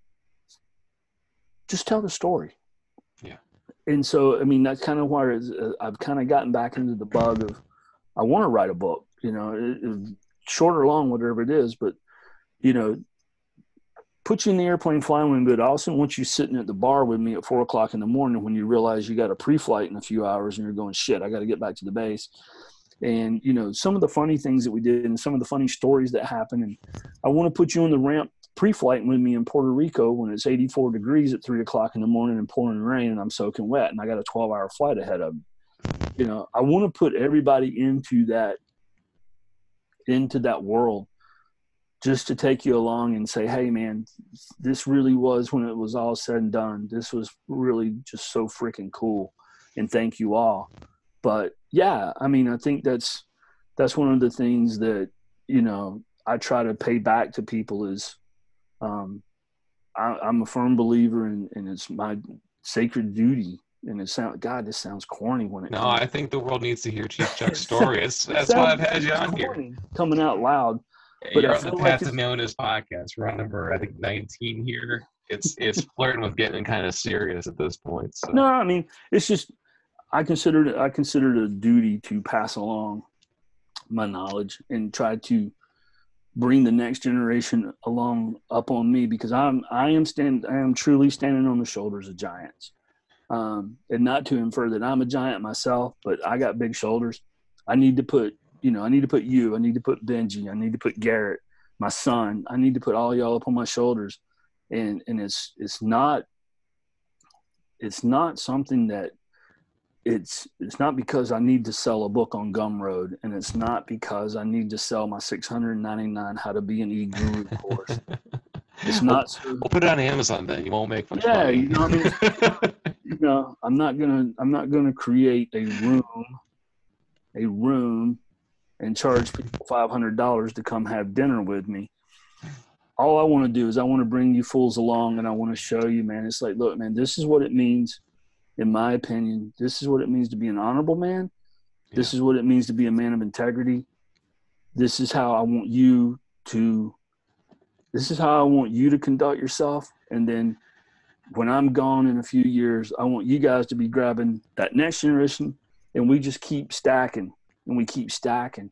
just tell the story. Yeah. And so, I mean, that's kind of why uh, I've kind of gotten back into the bug of, I want to write a book, you know, it, it, short or long, whatever it is, but, you know, put you in the airplane flying with me, but I also want you sitting at the bar with me at four o'clock in the morning when you realize you got a pre-flight in a few hours and you're going, shit, I got to get back to the base. And, you know, some of the funny things that we did and some of the funny stories that happened. And I want to put you on the ramp pre-flight with me in Puerto Rico when it's eighty-four degrees at three o'clock in the morning and pouring rain and I'm soaking wet and I got a twelve hour flight ahead of me. You know, I want to put everybody into that, into that world, just to take you along and say, hey man, this really was, when it was all said and done, this was really just so freaking cool. And thank you all. But yeah, I mean, I think that's, that's one of the things that, you know, I try to pay back to people is, um, I, I'm a firm believer in, and it's my sacred duty. And it sounds, God, this sounds corny when it No, comes. I think the world needs to hear Chief Chuck's story. It's, that's why I've had you on here. Coming out loud. But You're I on the feel like Pats it's- and Mayones podcast. We're on number, I think, nineteen here. It's it's flirting with getting kind of serious at this point. So. No, I mean, it's just, I consider it, I consider it a duty to pass along my knowledge and try to bring the next generation along up on me, because I'm, I am stand, I am truly standing on the shoulders of giants. Um, and not to infer that I'm a giant myself, but I got big shoulders. I need to put, you know, I need to put you, I need to put Benji, I need to put Garrett, my son, I need to put all y'all up on my shoulders. And, and it's, it's not, it's not something that it's, it's not because I need to sell a book on Gumroad, and it's not because I need to sell my six hundred ninety-nine How to Be an E-Guru course. It's not. We'll, we'll put it on Amazon then. You won't make much yeah, money. you know what I mean? You know, I'm not gonna, I'm not gonna create a room, a room, and charge people five hundred dollars to come have dinner with me. All I want to do is I want to bring you fools along, and I want to show you, man. It's like, look, man, this is what it means, in my opinion. This is what it means to be an honorable man. This Yeah. is what it means to be a man of integrity. This is how I want you to. This is how I want you to conduct yourself, and then when I'm gone in a few years, I want you guys to be grabbing that next generation, and we just keep stacking, and we keep stacking,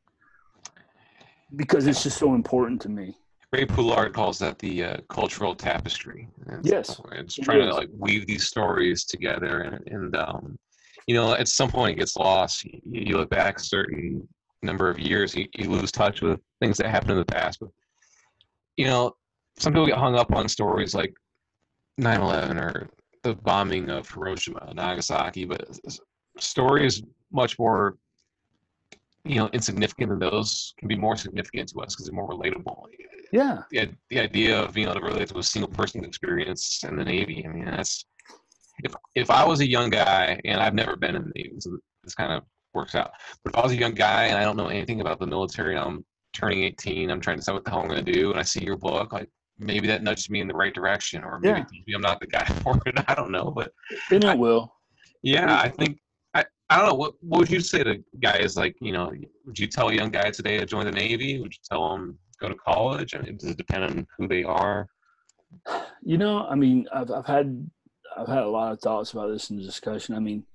because it's just so important to me. Ray Poulard calls that the uh, cultural tapestry. It's, Yes, it's it trying is. to like weave these stories together, and, and um, you know, at some point it gets lost. You, you look back a certain number of years, you, you lose touch with things that happened in the past. But you know, some people get hung up on stories like nine eleven or the bombing of Hiroshima, Nagasaki, but stories much more, you know, insignificant than those can be more significant to us because they're more relatable. Yeah. The, the idea of being able to relate to a single person experience in the Navy, I mean, that's, if if I was a young guy, and I've never been in the Navy, so this kind of works out, but if I was a young guy and I don't know anything about the military, and I'm turning eighteen, I'm trying to decide what the hell I'm going to do, and I see your book, like, maybe that nudges me in the right direction, or maybe, Yeah. maybe I'm not the guy for it. I don't know, but And it I, will. yeah, I think I, I don't know. What what would you say to guys like, you know, would you tell a young guy today to join the Navy? Would you tell them go to college? I mean, does it depend on who they are? You know, I mean, I've I've had I've had a lot of thoughts about this in the discussion. I mean,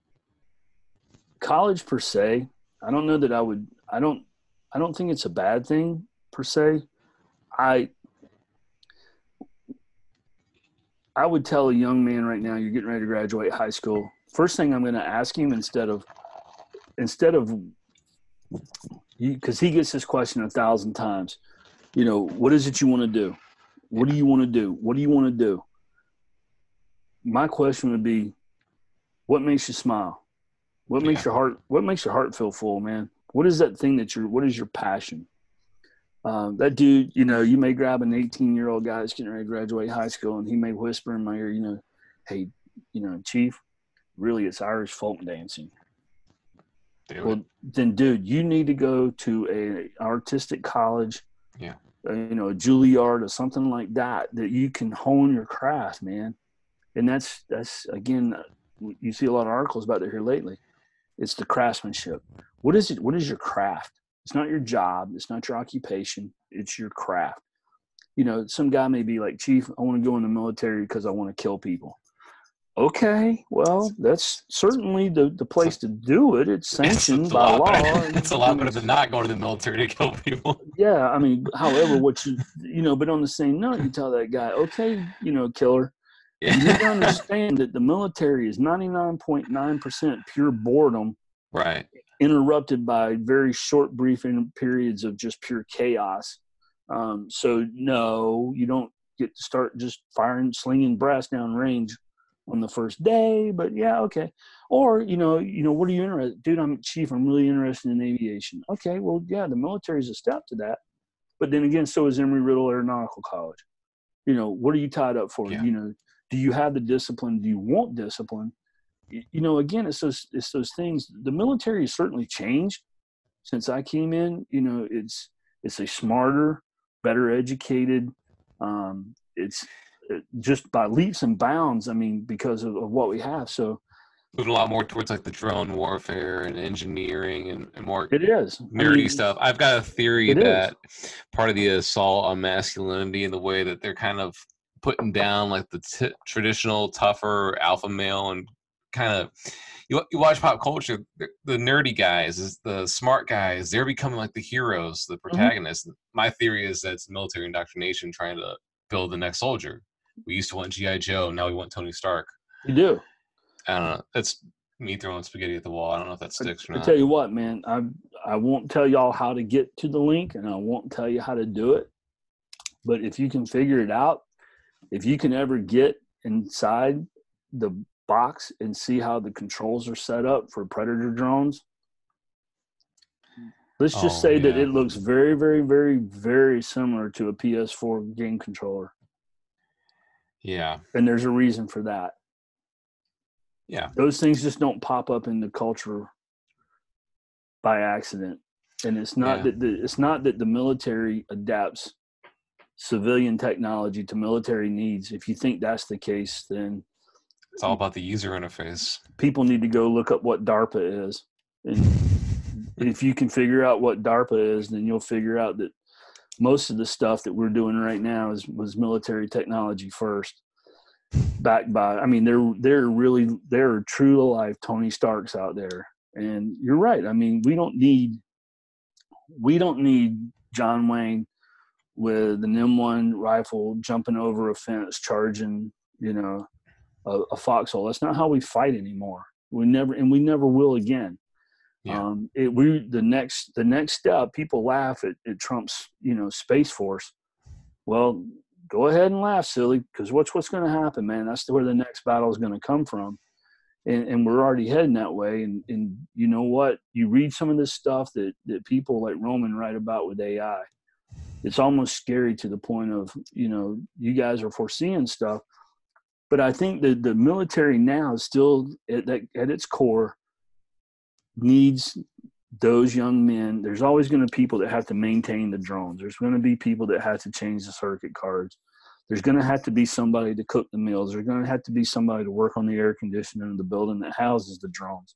college per se, I don't know that I would. I don't. I don't think it's a bad thing per se. I I would tell a young man right now, you're getting ready to graduate high school. First thing I'm going to ask him, instead of instead of because he gets this question a thousand times, you know, what is it you want to do? What do you want to do? What do you want to do? My question would be, what makes you smile? What makes Yeah. your heart, what makes your heart feel full, man? What is that thing that you're, what is your passion? Um, that dude, you know, you may grab an eighteen year old guy that's getting ready to graduate high school, and he may whisper in my ear, you know, hey, you know, Chief, really it's Irish folk dancing. Do Well, it. then, dude, you need to go to a artistic college, Yeah. uh, you know, a Juilliard or something like that, that you can hone your craft, man. And that's, that's again, you see a lot of articles about it here lately. It's the craftsmanship. What is it? What is your craft? It's not your job. It's not your occupation. It's your craft. You know, some guy may be like, Chief, I want to go in the military because I want to kill people. Okay, well, that's certainly the, the place to do it. It's sanctioned it's a by lot law. better, it's a lot better than not going to the military to kill people. Yeah, I mean, however, what you, you know, but on the same note, you tell that guy, okay, you know, killer, you need to understand that the military is ninety-nine point nine percent pure boredom, Right. interrupted by very short, brief periods of just pure chaos. Um, so, no, you don't get to start just firing, slinging brass down range on the first day, but yeah, okay. Or, you know, you know, what are you interested? Dude, I'm chief. I'm really interested in aviation. Okay, well, yeah, the military is a step to that. But then again, so is Embry-Riddle Aeronautical College. You know, what are you tied up for? Yeah. You know, do you have the discipline? Do you want discipline? You know, again, it's those it's those things. The military has certainly changed since I came in. You know, it's it's a smarter, better educated. Um, it's it, just by leaps and bounds. I mean, because of, of what we have. So Moving a lot more towards like the drone warfare and engineering and, and more it is nerdy I mean, stuff. I've got a theory it that is. part of the assault on masculinity and the way that they're kind of putting down like the t- traditional tougher alpha male and kind of you, you watch pop culture, the, the nerdy guys, is the smart guys, they're becoming like the heroes, the protagonists. Mm-hmm. My theory is that it's military indoctrination trying to build the next soldier. We used to want G I. Joe, now we want Tony Stark. You do. I don't know. That's me throwing spaghetti at the wall. I don't know if that sticks or I, not. I tell you what, man, I I won't tell y'all how to get to the link, and I won't tell you how to do it. But if you can figure it out, if you can ever get inside the box and see how the controls are set up for Predator drones, let's just Oh, say yeah. that it looks very, very, very, very similar to a P S four game controller. Yeah. And there's a reason for that. Yeah. Those things just don't pop up in the culture by accident. And it's not Yeah. that the, it's not that the military adapts civilian technology to military needs. If you think that's the case, then it's all about the user interface. People need to go look up what DARPA is. And if you can figure out what DARPA is, then you'll figure out that most of the stuff that we're doing right now is was military technology first. Backed by, I mean, they're they're really there are true to life Tony Starks out there, and you're right. I mean, we don't need we don't need John Wayne with an M one rifle jumping over a fence, charging, you know, a, a foxhole. That's not how we fight anymore. We never and we never will again. Yeah. Um, it, we the next the next step. People laugh at, at Trump's, you know, Space Force. Well, go ahead and laugh, silly, because what's what's going to happen, man? That's where the next battle is going to come from, and, and we're already heading that way. And, and you know what? You read some of this stuff that, that people like Roman write about with A I. It's almost scary to the point of, you know, you guys are foreseeing stuff. But I think that the military now is still at, at its core needs those young men. There's always going to be people that have to maintain the drones. There's going to be people that have to change the circuit cards. There's going to have to be somebody to cook the meals. There's going to have to be somebody to work on the air conditioning in the building that houses the drones.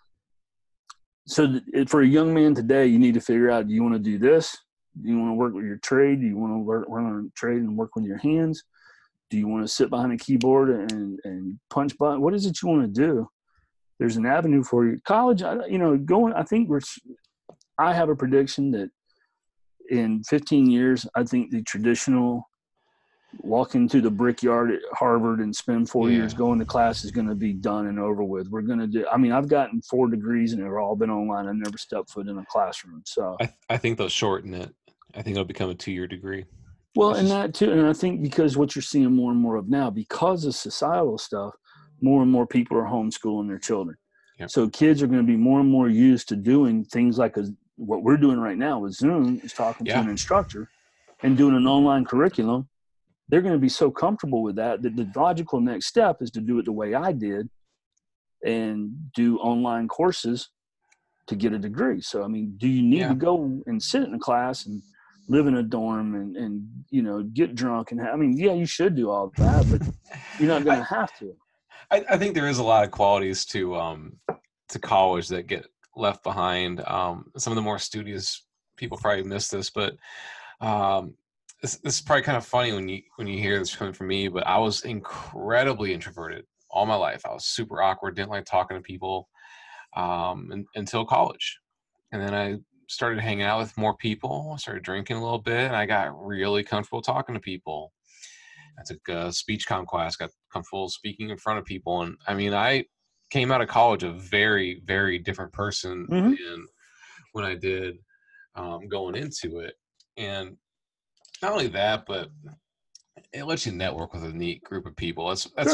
So th- for a young man today, you need to figure out, do you want to do this? Do you want to work with your trade? Do you want to work, work on a trade and work with your hands? Do you want to sit behind a keyboard and, and punch button? What is it you want to do? There's an avenue for you. College, you know, going, I think we're, I have a prediction that in fifteen years, I think the traditional walk into the brickyard at Harvard and spend four Yeah. years going to class is going to be done and over with. We're going to do, I mean, I've gotten four degrees and they've all been online. I've never stepped foot in a classroom. So I, th- I think they'll shorten it. I think it'll become a two-year degree. Well, It's and just- that too, and I think because what you're seeing more and more of now, because of societal stuff, more and more people are homeschooling their children. Yep. So kids are going to be more and more used to doing things like a, what we're doing right now with Zoom is talking Yeah. to an instructor and doing an online curriculum. They're going to be so comfortable with that that the logical next step is to do it the way I did and do online courses to get a degree. So, I mean, do you need Yeah. to go and sit in a class and live in a dorm and, and you know, get drunk and ha- I mean, yeah, you should do all that, but you're not going to have to. I, I think there is a lot of qualities to um, to college that get left behind. Um, some of the more studious people probably miss this, but um, this, this is probably kind of funny when you when you hear this coming from me. But I was incredibly introverted all my life. I was super awkward, didn't like talking to people um, in, until college, and then I started hanging out with more people. I started drinking a little bit, and I got really comfortable talking to people. I took a speech comm class, got comfortable speaking in front of people. And I mean, I came out of college a very, very different person Mhm. than when I did um, going into it. And not only that, but it lets you network with a neat group of people. That's, that's Sure.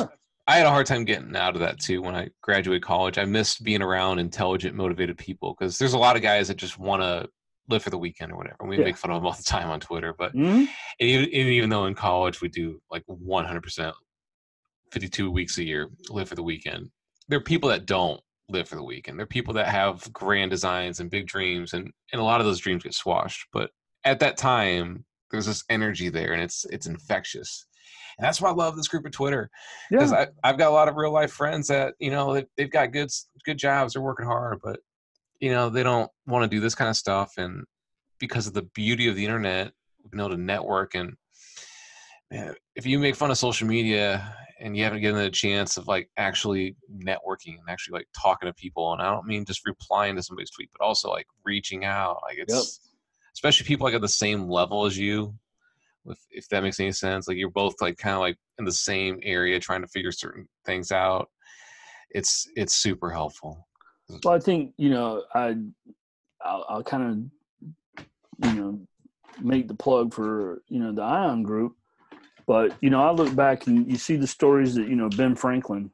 I had a hard time getting out of that too when I graduated college. I missed being around intelligent, motivated people because there's a lot of guys that just want to live for the weekend or whatever. We Yeah. make fun of them all the time on Twitter, but Mm-hmm. and even, and even though in college we do like one hundred percent, fifty-two weeks a year, live for the weekend, there are people that don't live for the weekend. There are people that have grand designs and big dreams, and, and a lot of those dreams get squashed. But at that time, there's this energy there, and it's it's infectious. And that's why I love this group of Twitter, because Yeah. I I've got a lot of real life friends that, you know, they've, they've got good good jobs, they're working hard, but you know they don't want to do this kind of stuff. And because of the beauty of the internet, we've been able to network. And man, if you make fun of social media and you haven't given it a chance of like actually networking and actually like talking to people, and I don't mean just replying to somebody's tweet, but also like reaching out, like it's Yep. especially people like at the same level as you. If, if that makes any sense, like you're both like kind of like in the same area trying to figure certain things out. It's it's super helpful. Well, I think, you know, I, I'll, I'll kind of, you know, make the plug for, you know, the ION group. But, you know, I look back and you see the stories that, you know, Ben Franklin,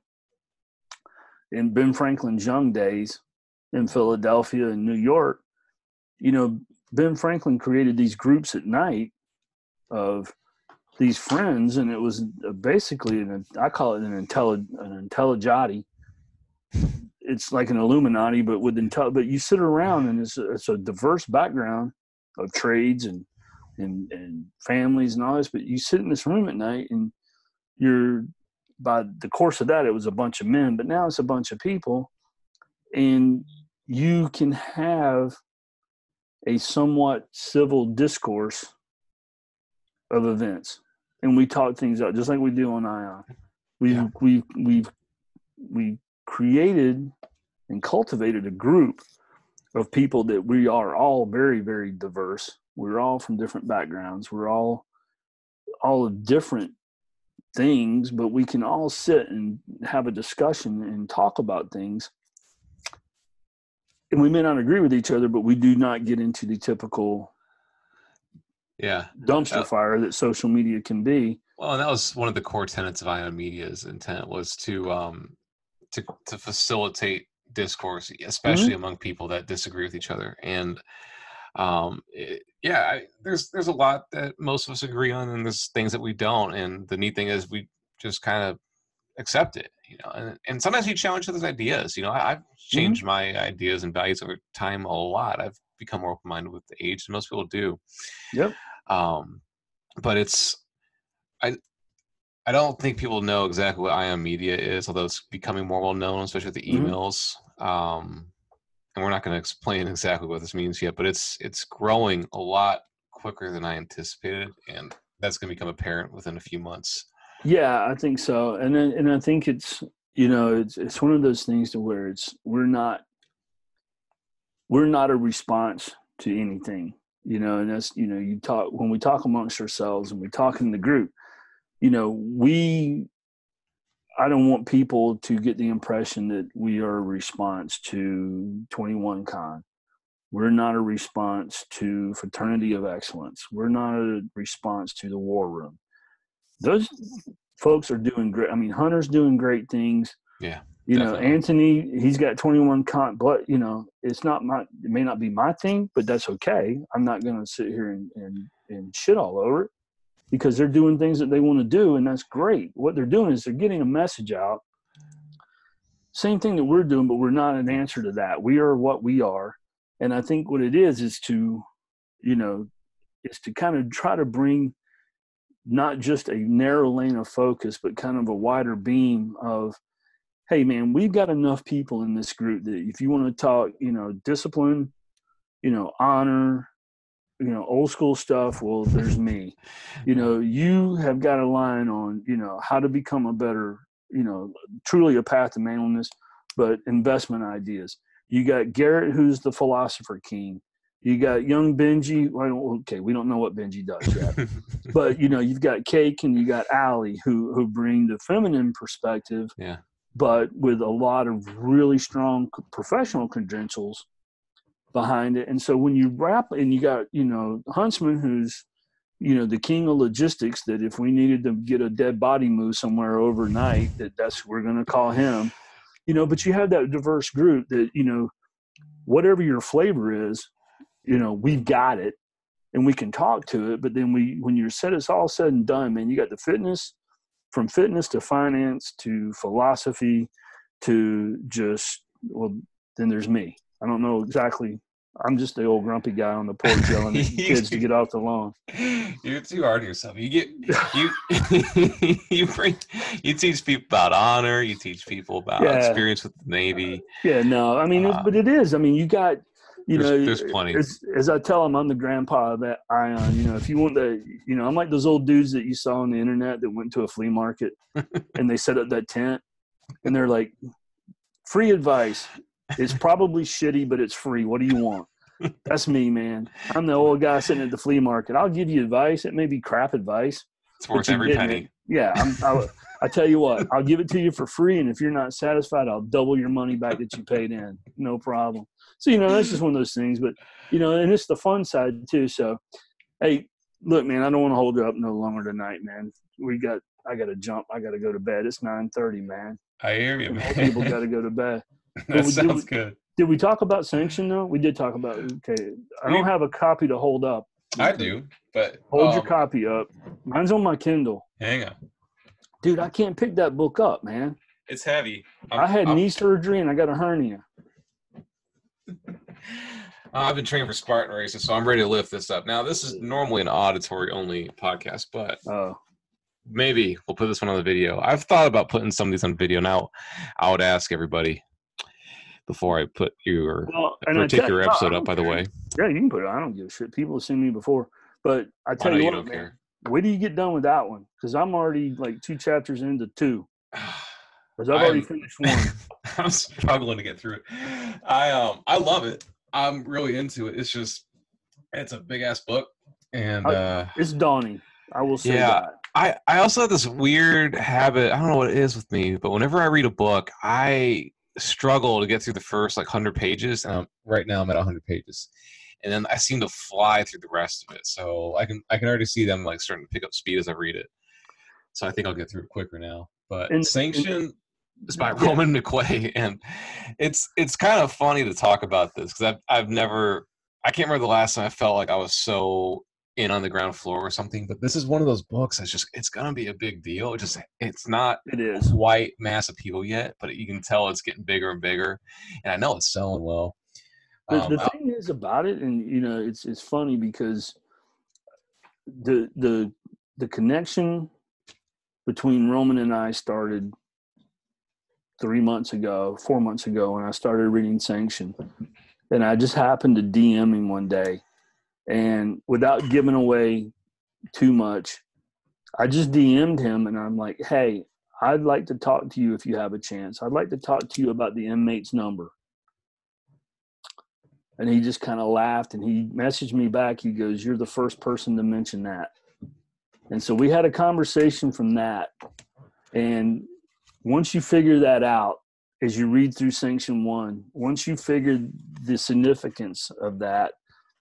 in Ben Franklin's young days in Philadelphia and New York, you know, Ben Franklin created these groups at night of these friends, and it was basically an, I call it an intelli an intelligati. It's like an Illuminati, but with intel. But you sit around, and it's a, it's a diverse background of trades and and and families and all this. But you sit in this room at night, and you're by the course of that, it was a bunch of men, but now it's a bunch of people, and you can have a somewhat civil discourse of events, and we talk things out just like we do on ION. We've Yeah. we've we've we created and cultivated a group of people that we are all very, very diverse. We're all from different backgrounds. We're all all of different things, but we can all sit and have a discussion and talk about things. And we may not agree with each other, but we do not get into the typical Yeah. dumpster Uh, fire that social media can be. Well, and that was one of the core tenets of ION Media's intent, was to um to to facilitate discourse, especially among people that disagree with each other. And um it, yeah, I, there's there's a lot that most of us agree on, and there's things that we don't. And the neat thing is we just kind of accept it, you know. And, and sometimes we challenge other's ideas. You know, I, I've changed my ideas and values over time a lot. I've become more open-minded with the age than most people do. Yep. Um, but it's I I don't think people know exactly what ION Media is, although it's becoming more well known, especially with the Mhm. emails. Um, and we're not going to explain exactly what this means yet, but it's it's growing a lot quicker than I anticipated, and that's going to become apparent within a few months. Yeah, I think so. And then, and I think it's, you know, it's it's one of those things to where it's we're not we're not a response to anything, you know. And that's, you know, you talk when we talk amongst ourselves and we talk in the group, you know, we I don't want people to get the impression that we are a response to twenty-one Con. We're not a response to Fraternity of Excellence. We're not a response to the War Room. Those folks are doing great. I mean, Hunter's doing great things. Yeah, You definitely. know, Anthony, he's got twenty-one Con, but, you know, it's not my, it may not be my thing, but that's okay. I'm not going to sit here and, and, and shit all over it, because they're doing things that they want to do, and that's great. What they're doing is they're getting a message out. Same thing that we're doing, but we're not an answer to that. We are what we are. And I think what it is is to, you know, is to kind of try to bring not just a narrow lane of focus, but kind of a wider beam of, hey, man, we've got enough people in this group that if you want to talk, you know, discipline, you know, honor, you know, old school stuff, well, there's me. You know, you have got a line on, you know, how to become a better, you know, truly a path to manliness, but investment ideas. You got Garrett, who's the philosopher king. You got young Benji. Well, okay, we don't know what Benji does yet. But, you know, you've got Cake and you got Allie, who, who bring the feminine perspective, Yeah. but with a lot of really strong professional credentials behind it. And so when you wrap, and you got, you know, Huntsman, who's, you know, the king of logistics, that if we needed to get a dead body moved somewhere overnight, that that's, we're going to call him, you know, but you have that diverse group that, you know, whatever your flavor is, you know, we've got it and we can talk to it. But then we, when you're said, it's all said and done, man, you got the fitness, from fitness to finance to philosophy to just, well, then there's me. I don't know exactly. I'm just the old grumpy guy on the porch yelling at kids to get off the lawn. You're too hard on yourself. You get you you bring you teach people about honor. You teach people about Yeah. experience with the Navy. Yeah, no, I mean, Uh, but it is. I mean, you got, you there's, know, there's plenty. As, as I tell them, I'm the grandpa of that Ion. You know, if you want the, you know, I'm like those old dudes that you saw on the internet that went to a flea market and they set up that tent and they're like, free advice. It's probably shitty, but it's free. What do you want? That's me, man. I'm the old guy sitting at the flea market. I'll give you advice. It may be crap advice. It's worth every penny. It. Yeah, I'm, I'll, I tell you what, I'll give it to you for free, and if you're not satisfied, I'll double your money back that you paid in. No problem. So, you know, that's just one of those things. But, you know, and it's the fun side too. So, hey, look, man, I don't want to hold you up no longer tonight, man. We got, I got to jump. I got to go to bed. It's nine thirty, man. I hear you, man. People got to go to bed. That we, sounds did, good. Did we talk about sanction though? We did talk about. Okay, I don't have a copy to hold up. I do, but hold um, your copy up. Mine's on my Kindle. Hang on, dude. I can't pick that book up, man. It's heavy. I'm, I had I'm, knee surgery and I got a hernia. I've been training for Spartan races, so I'm ready to lift this up. Now, this is normally an auditory only podcast, but oh. maybe we'll put this one on the video. I've thought about putting some of these on video. Now, I would ask everybody before I put your well, particular episode up, by the way. Yeah, you can put it. I don't give a shit. People have seen me before. But I tell I know you, you what, don't man, care. wait till you get done with that one. Because I'm already like two chapters into two. Because I've already I'm, finished one. I'm struggling to get through it. I um I love it. I'm really into it. It's just it's a big ass book. And uh I, it's daunting. I will say yeah, that. I, I also have this weird habit. I don't know what it is with me, but whenever I read a book, I struggle to get through the first like one hundred pages. And I'm, right now I'm at one hundred pages. And then I seem to fly through the rest of it. So I can I can already see them like starting to pick up speed as I read it. So I think I'll get through it quicker now. But and, Sanction and, is by yeah. Roman McQuay. And it's it's kind of funny to talk about this because I've, I've never – I can't remember the last time I felt like I was so – in on the ground floor or something, but this is one of those books that's just it's gonna be a big deal. It just it's not it is quite mass appeal yet, but you can tell it's getting bigger and bigger, and I know it's selling well. The, Um, the thing is about it, and you know, it's it's funny because the the the connection between Roman and I started three months ago, four months ago, when I started reading Sanction, and I just happened to D M him one day. And without giving away too much, I just D M'd him and I'm like, hey, I'd like to talk to you if you have a chance. I'd like to talk to you about the inmate's number. And he just kind of laughed and he messaged me back. He goes, you're the first person to mention that. And so we had a conversation from that. And once you figure that out, as you read through Sanction One, once you figure the significance of that,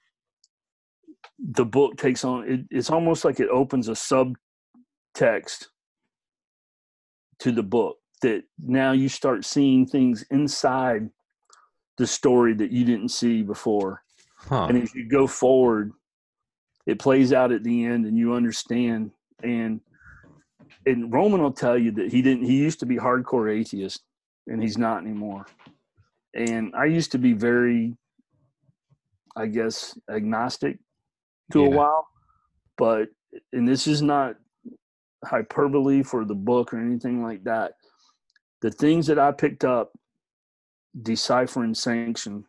the book takes on it, it's almost like it opens a subtext to the book that now you start seeing things inside the story that you didn't see before. huh. And as you go forward, it plays out at the end and you understand. And and Roman will tell you that he didn't he used to be hardcore atheist and he's not anymore. And I used to be very, I guess, agnostic to Yeah. a while, but and this is not hyperbole for the book or anything like that. The things that I picked up deciphering Sanction,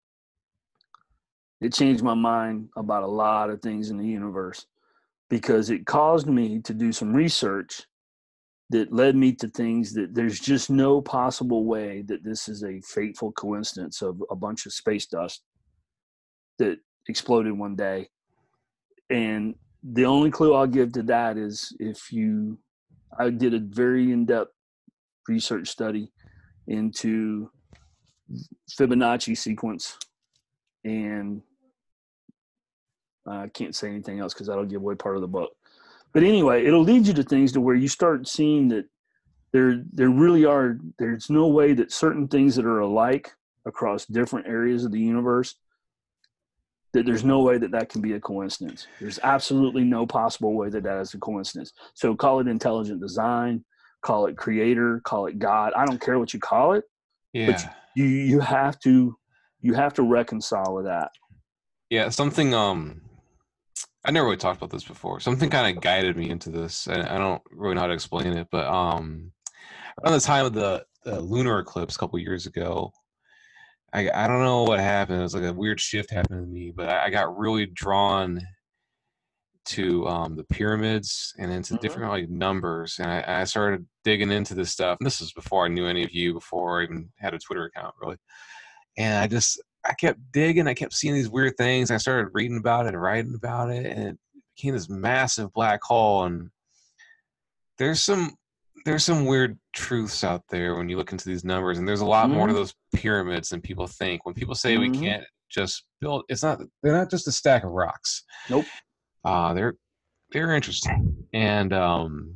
it changed my mind about a lot of things in the universe because it caused me to do some research that led me to things that there's just no possible way that this is a fateful coincidence of a bunch of space dust that exploded one day. And the only clue I'll give to that is if you, I did a very in-depth research study into Fibonacci sequence and I can't say anything else because that'll give away part of the book. But anyway, it'll lead you to things to where you start seeing that there there really are, there's no way that certain things that are alike across different areas of the universe, that there's no way that that can be a coincidence. There's absolutely no possible way that that is a coincidence. So call it intelligent design, call it creator, call it God. I don't care what you call it, Yeah. but you you have to you have to reconcile with that. Yeah, something um I never really talked about this before. Something kind of guided me into this, and I don't really know how to explain it, but um around the time of the, the lunar eclipse a couple years ago, I I don't know what happened. It was like a weird shift happened to me, but I, I got really drawn to um the pyramids and into Mhm. different like numbers, and I, I started digging into this stuff. And this was before I knew any of you, before I even had a Twitter account, really. And I just I kept digging. I kept seeing these weird things. I started reading about it and writing about it, and it became this massive black hole. And there's some there's some weird truths out there when you look into these numbers, and there's a lot more to Mhm. those pyramids than people think. When people say we Mhm. can't just build, it's not they're not just a stack of rocks. Nope. Uh they're they're interesting, and um,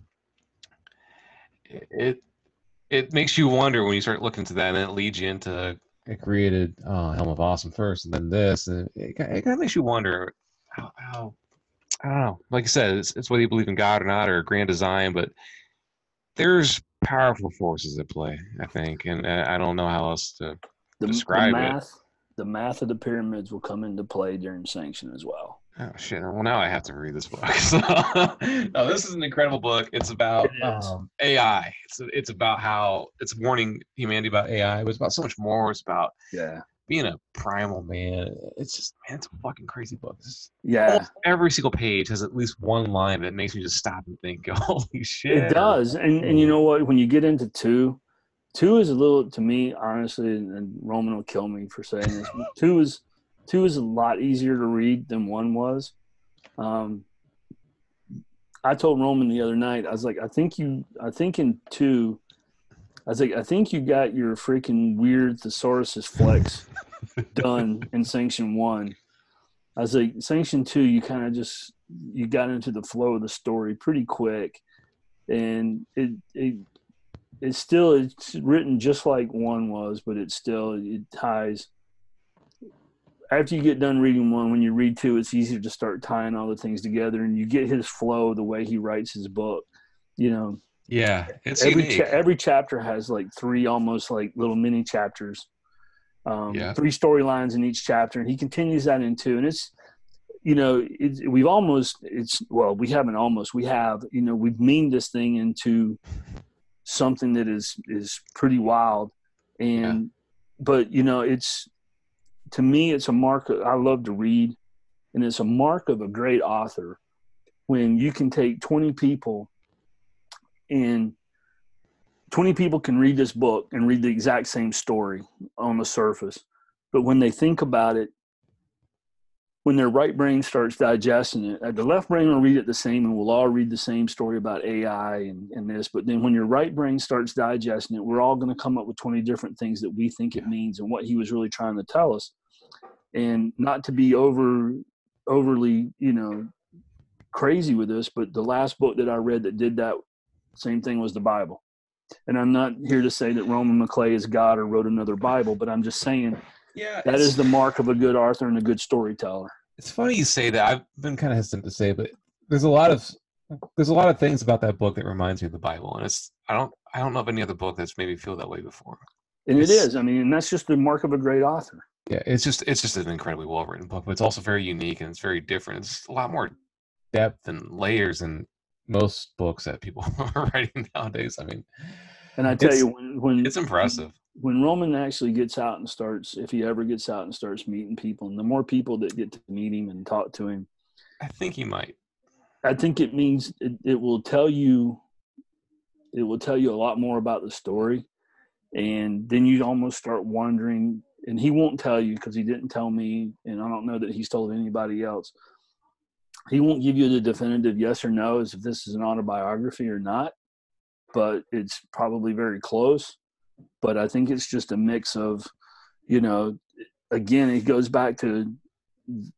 it it makes you wonder when you start looking into that, and it leads you into it created uh, Helm of Awesome first, and then this, and it, it kind of makes you wonder how, how I don't know. Like I said, it's, it's whether you believe in God or not, or grand design, but there's powerful forces at play, I think, and uh, I don't know how else to The the describe it. math the math of the pyramids will come into play during Sanction as well. Oh shit! Well, now I have to read this book. So, no, this is an incredible book. It's about It is. um, A I. It's it's about how it's warning humanity about A I, but it's about so much more. It's about Yeah. being a primal man. It's just, man, it's a fucking crazy book. It's, Yeah. almost every single page has at least one line that makes me just stop and think, holy shit. It does. And and you know what? When you get into two, two is a little, to me, honestly, and Roman will kill me for saying this, but two is two is a lot easier to read than one was. Um, I told Roman the other night, I was like, I think you, I think in two, I was like, I think you got your freaking weird thesaurus flex done in Sanction one. I was like, Sanction two, you kind of just, you got into the flow of the story pretty quick. And it, it, it's still, it's written just like one was, but it still, it ties. After you get done reading one, when you read two, it's easier to start tying all the things together, and you get his flow, the way he writes his book. You know, Yeah, it's every unique. cha- every chapter has like three almost like little mini chapters, um, Yeah. three storylines in each chapter, and he continues that in two. And it's, you know, it's, we've almost, it's well, we haven't almost, we have, you know, we've meaned this thing into something that is is pretty wild, and Yeah. but you know, it's, to me, it's a mark of, I love to read, and it's a mark of a great author when you can take twenty people, and twenty people can read this book and read the exact same story on the surface. But when they think about it, when their right brain starts digesting it, the left brain will read it the same, and we'll all read the same story about A I and, and this. But then when your right brain starts digesting it, we're all going to come up with twenty different things that we think it means and what he was really trying to tell us. And not to be over overly, you know, crazy with this, but the last book that I read that did that same thing was the Bible. And I'm not here to say that Roman McClay is God or wrote another Bible, but I'm just saying Yeah, that is the mark of a good author and a good storyteller. It's funny you say that. I've been kind of hesitant to say, but there's a lot of there's a lot of things about that book that reminds me of the Bible. and it's I don't I don't know of any other book that's made me feel that way before. And it It's- is. I mean, and that's just the mark of a great author. Yeah, It's just it's just an incredibly well written book, but it's also very unique and it's very different. It's a lot more depth and layers than most books that people are writing nowadays. I mean, And I tell It's- you, when when it's impressive. when Roman actually gets out and starts, if he ever gets out and starts meeting people, and the more people that get to meet him and talk to him, I think he might. I think it means it, it will tell you, it will tell you a lot more about the story. And then you almost start wondering, and he won't tell you because he didn't tell me, and I don't know that he's told anybody else. He won't give you the definitive yes or no as if this is an autobiography or not, but it's probably very close. But I think it's just a mix of, you know, again, it goes back to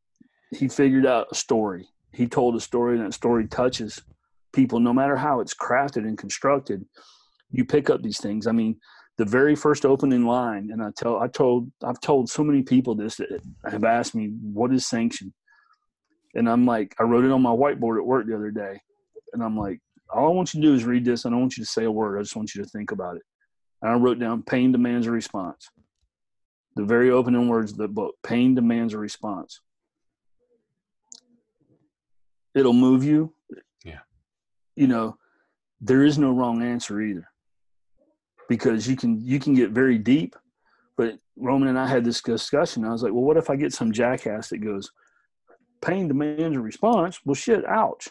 he figured out a story. He told a story, and that story touches people, no matter how it's crafted and constructed. You pick up these things. I mean, the very first opening line, and I tell, I told, I've told so many people this that have asked me, what is sanction? And I'm like, I wrote it on my whiteboard at work the other day. And I'm like, all I want you to do is read this. I don't want you to say a word. I just want you to think about it. And I wrote down, pain demands a response. The very opening words of the book, pain demands a response. It'll move you. Yeah. You know, there is no wrong answer either. Because you can you can get very deep. But Roman and I had this discussion. I was like, well, what if I get some jackass that goes, pain demands a response? Well, shit, ouch.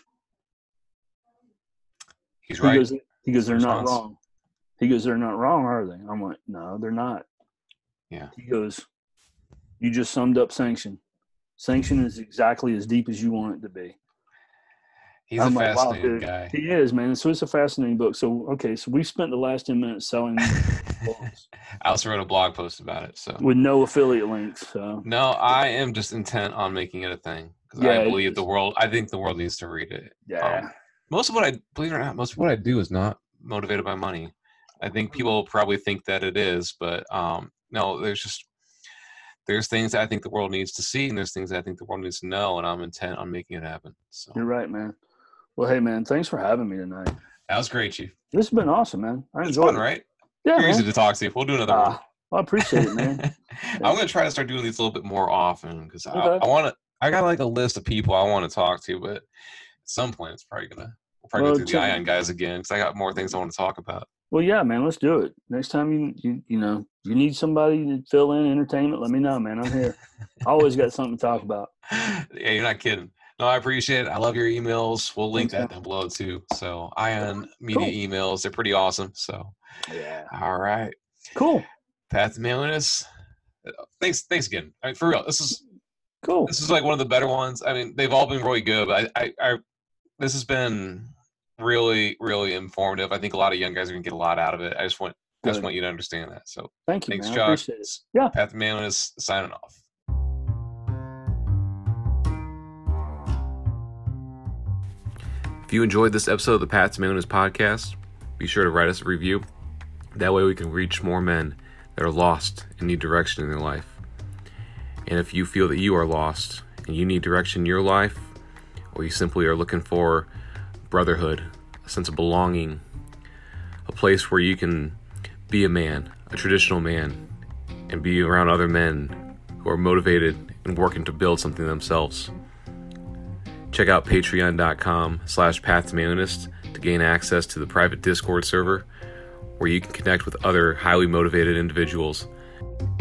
He's right. He goes, he goes they're Response. not wrong. He goes, they're not wrong, are they? I'm like, no, they're not. Yeah. He goes, you just summed up sanction. Sanction is exactly as deep as you want it to be. He's I'm a like, wow, fascinating dude. guy. He is, man. So it's a fascinating book. So, okay, so we spent the last ten minutes selling books I also wrote a blog post about it. So with no affiliate links. So no, I am just intent on making it a thing because Yeah, I it believe is. the world. I think the world needs to read it. yeah, Um, most of what I believe it or not, most of what I do is not motivated by money. I think people probably think that it is, but um, no, there's just there's things that I think the world needs to see, and there's things that I think the world needs to know, and I'm intent on making it happen. So you're right, man. Well, hey, man, thanks for having me tonight. that was great, Chief. This has been awesome, man. I It's enjoyed fun, it. right? Yeah, You're easy man. to talk to. We'll do another one. Ah, I appreciate it, man. I'm gonna try to start doing these a little bit more often because I, Okay. I want to. I got like a list of people I want to talk to, but at some point it's probably gonna. We'll probably Well, go through the check- Ion guys again because I got more things I want to talk about. Well, yeah, man, let's do it. Next time you you you know you need somebody to fill in entertainment, let me know, man. I'm here. I always got something to talk about. Yeah, you're not kidding. No, I appreciate it. I love your emails. We'll link Thanks, that down below too. So Ion Media emails, they're pretty awesome. So Yeah. all right, Cool. Path to Manliness. Thanks, thanks again. I mean, for real, this is Cool. this is like one of the better ones. I mean, they've all been really good, but I, I, I this has been really, really informative. I think a lot of young guys are gonna get a lot out of it. I just want, I just Good. want you to understand that. So Thank you, thanks, man. I Chuck. appreciate it. Yeah. Path to Manliness signing off. If you enjoyed this episode of the Path to Manliness podcast, be sure to write us a review. That way we can reach more men that are lost and need direction in their life. And if you feel that you are lost and you need direction in your life, or you simply are looking for brotherhood, a sense of belonging, a place where you can be a man, a traditional man, and be around other men who are motivated and working to build something themselves, check out patreon.com slash path to manliness to gain access to the private Discord server where you can connect with other highly motivated individuals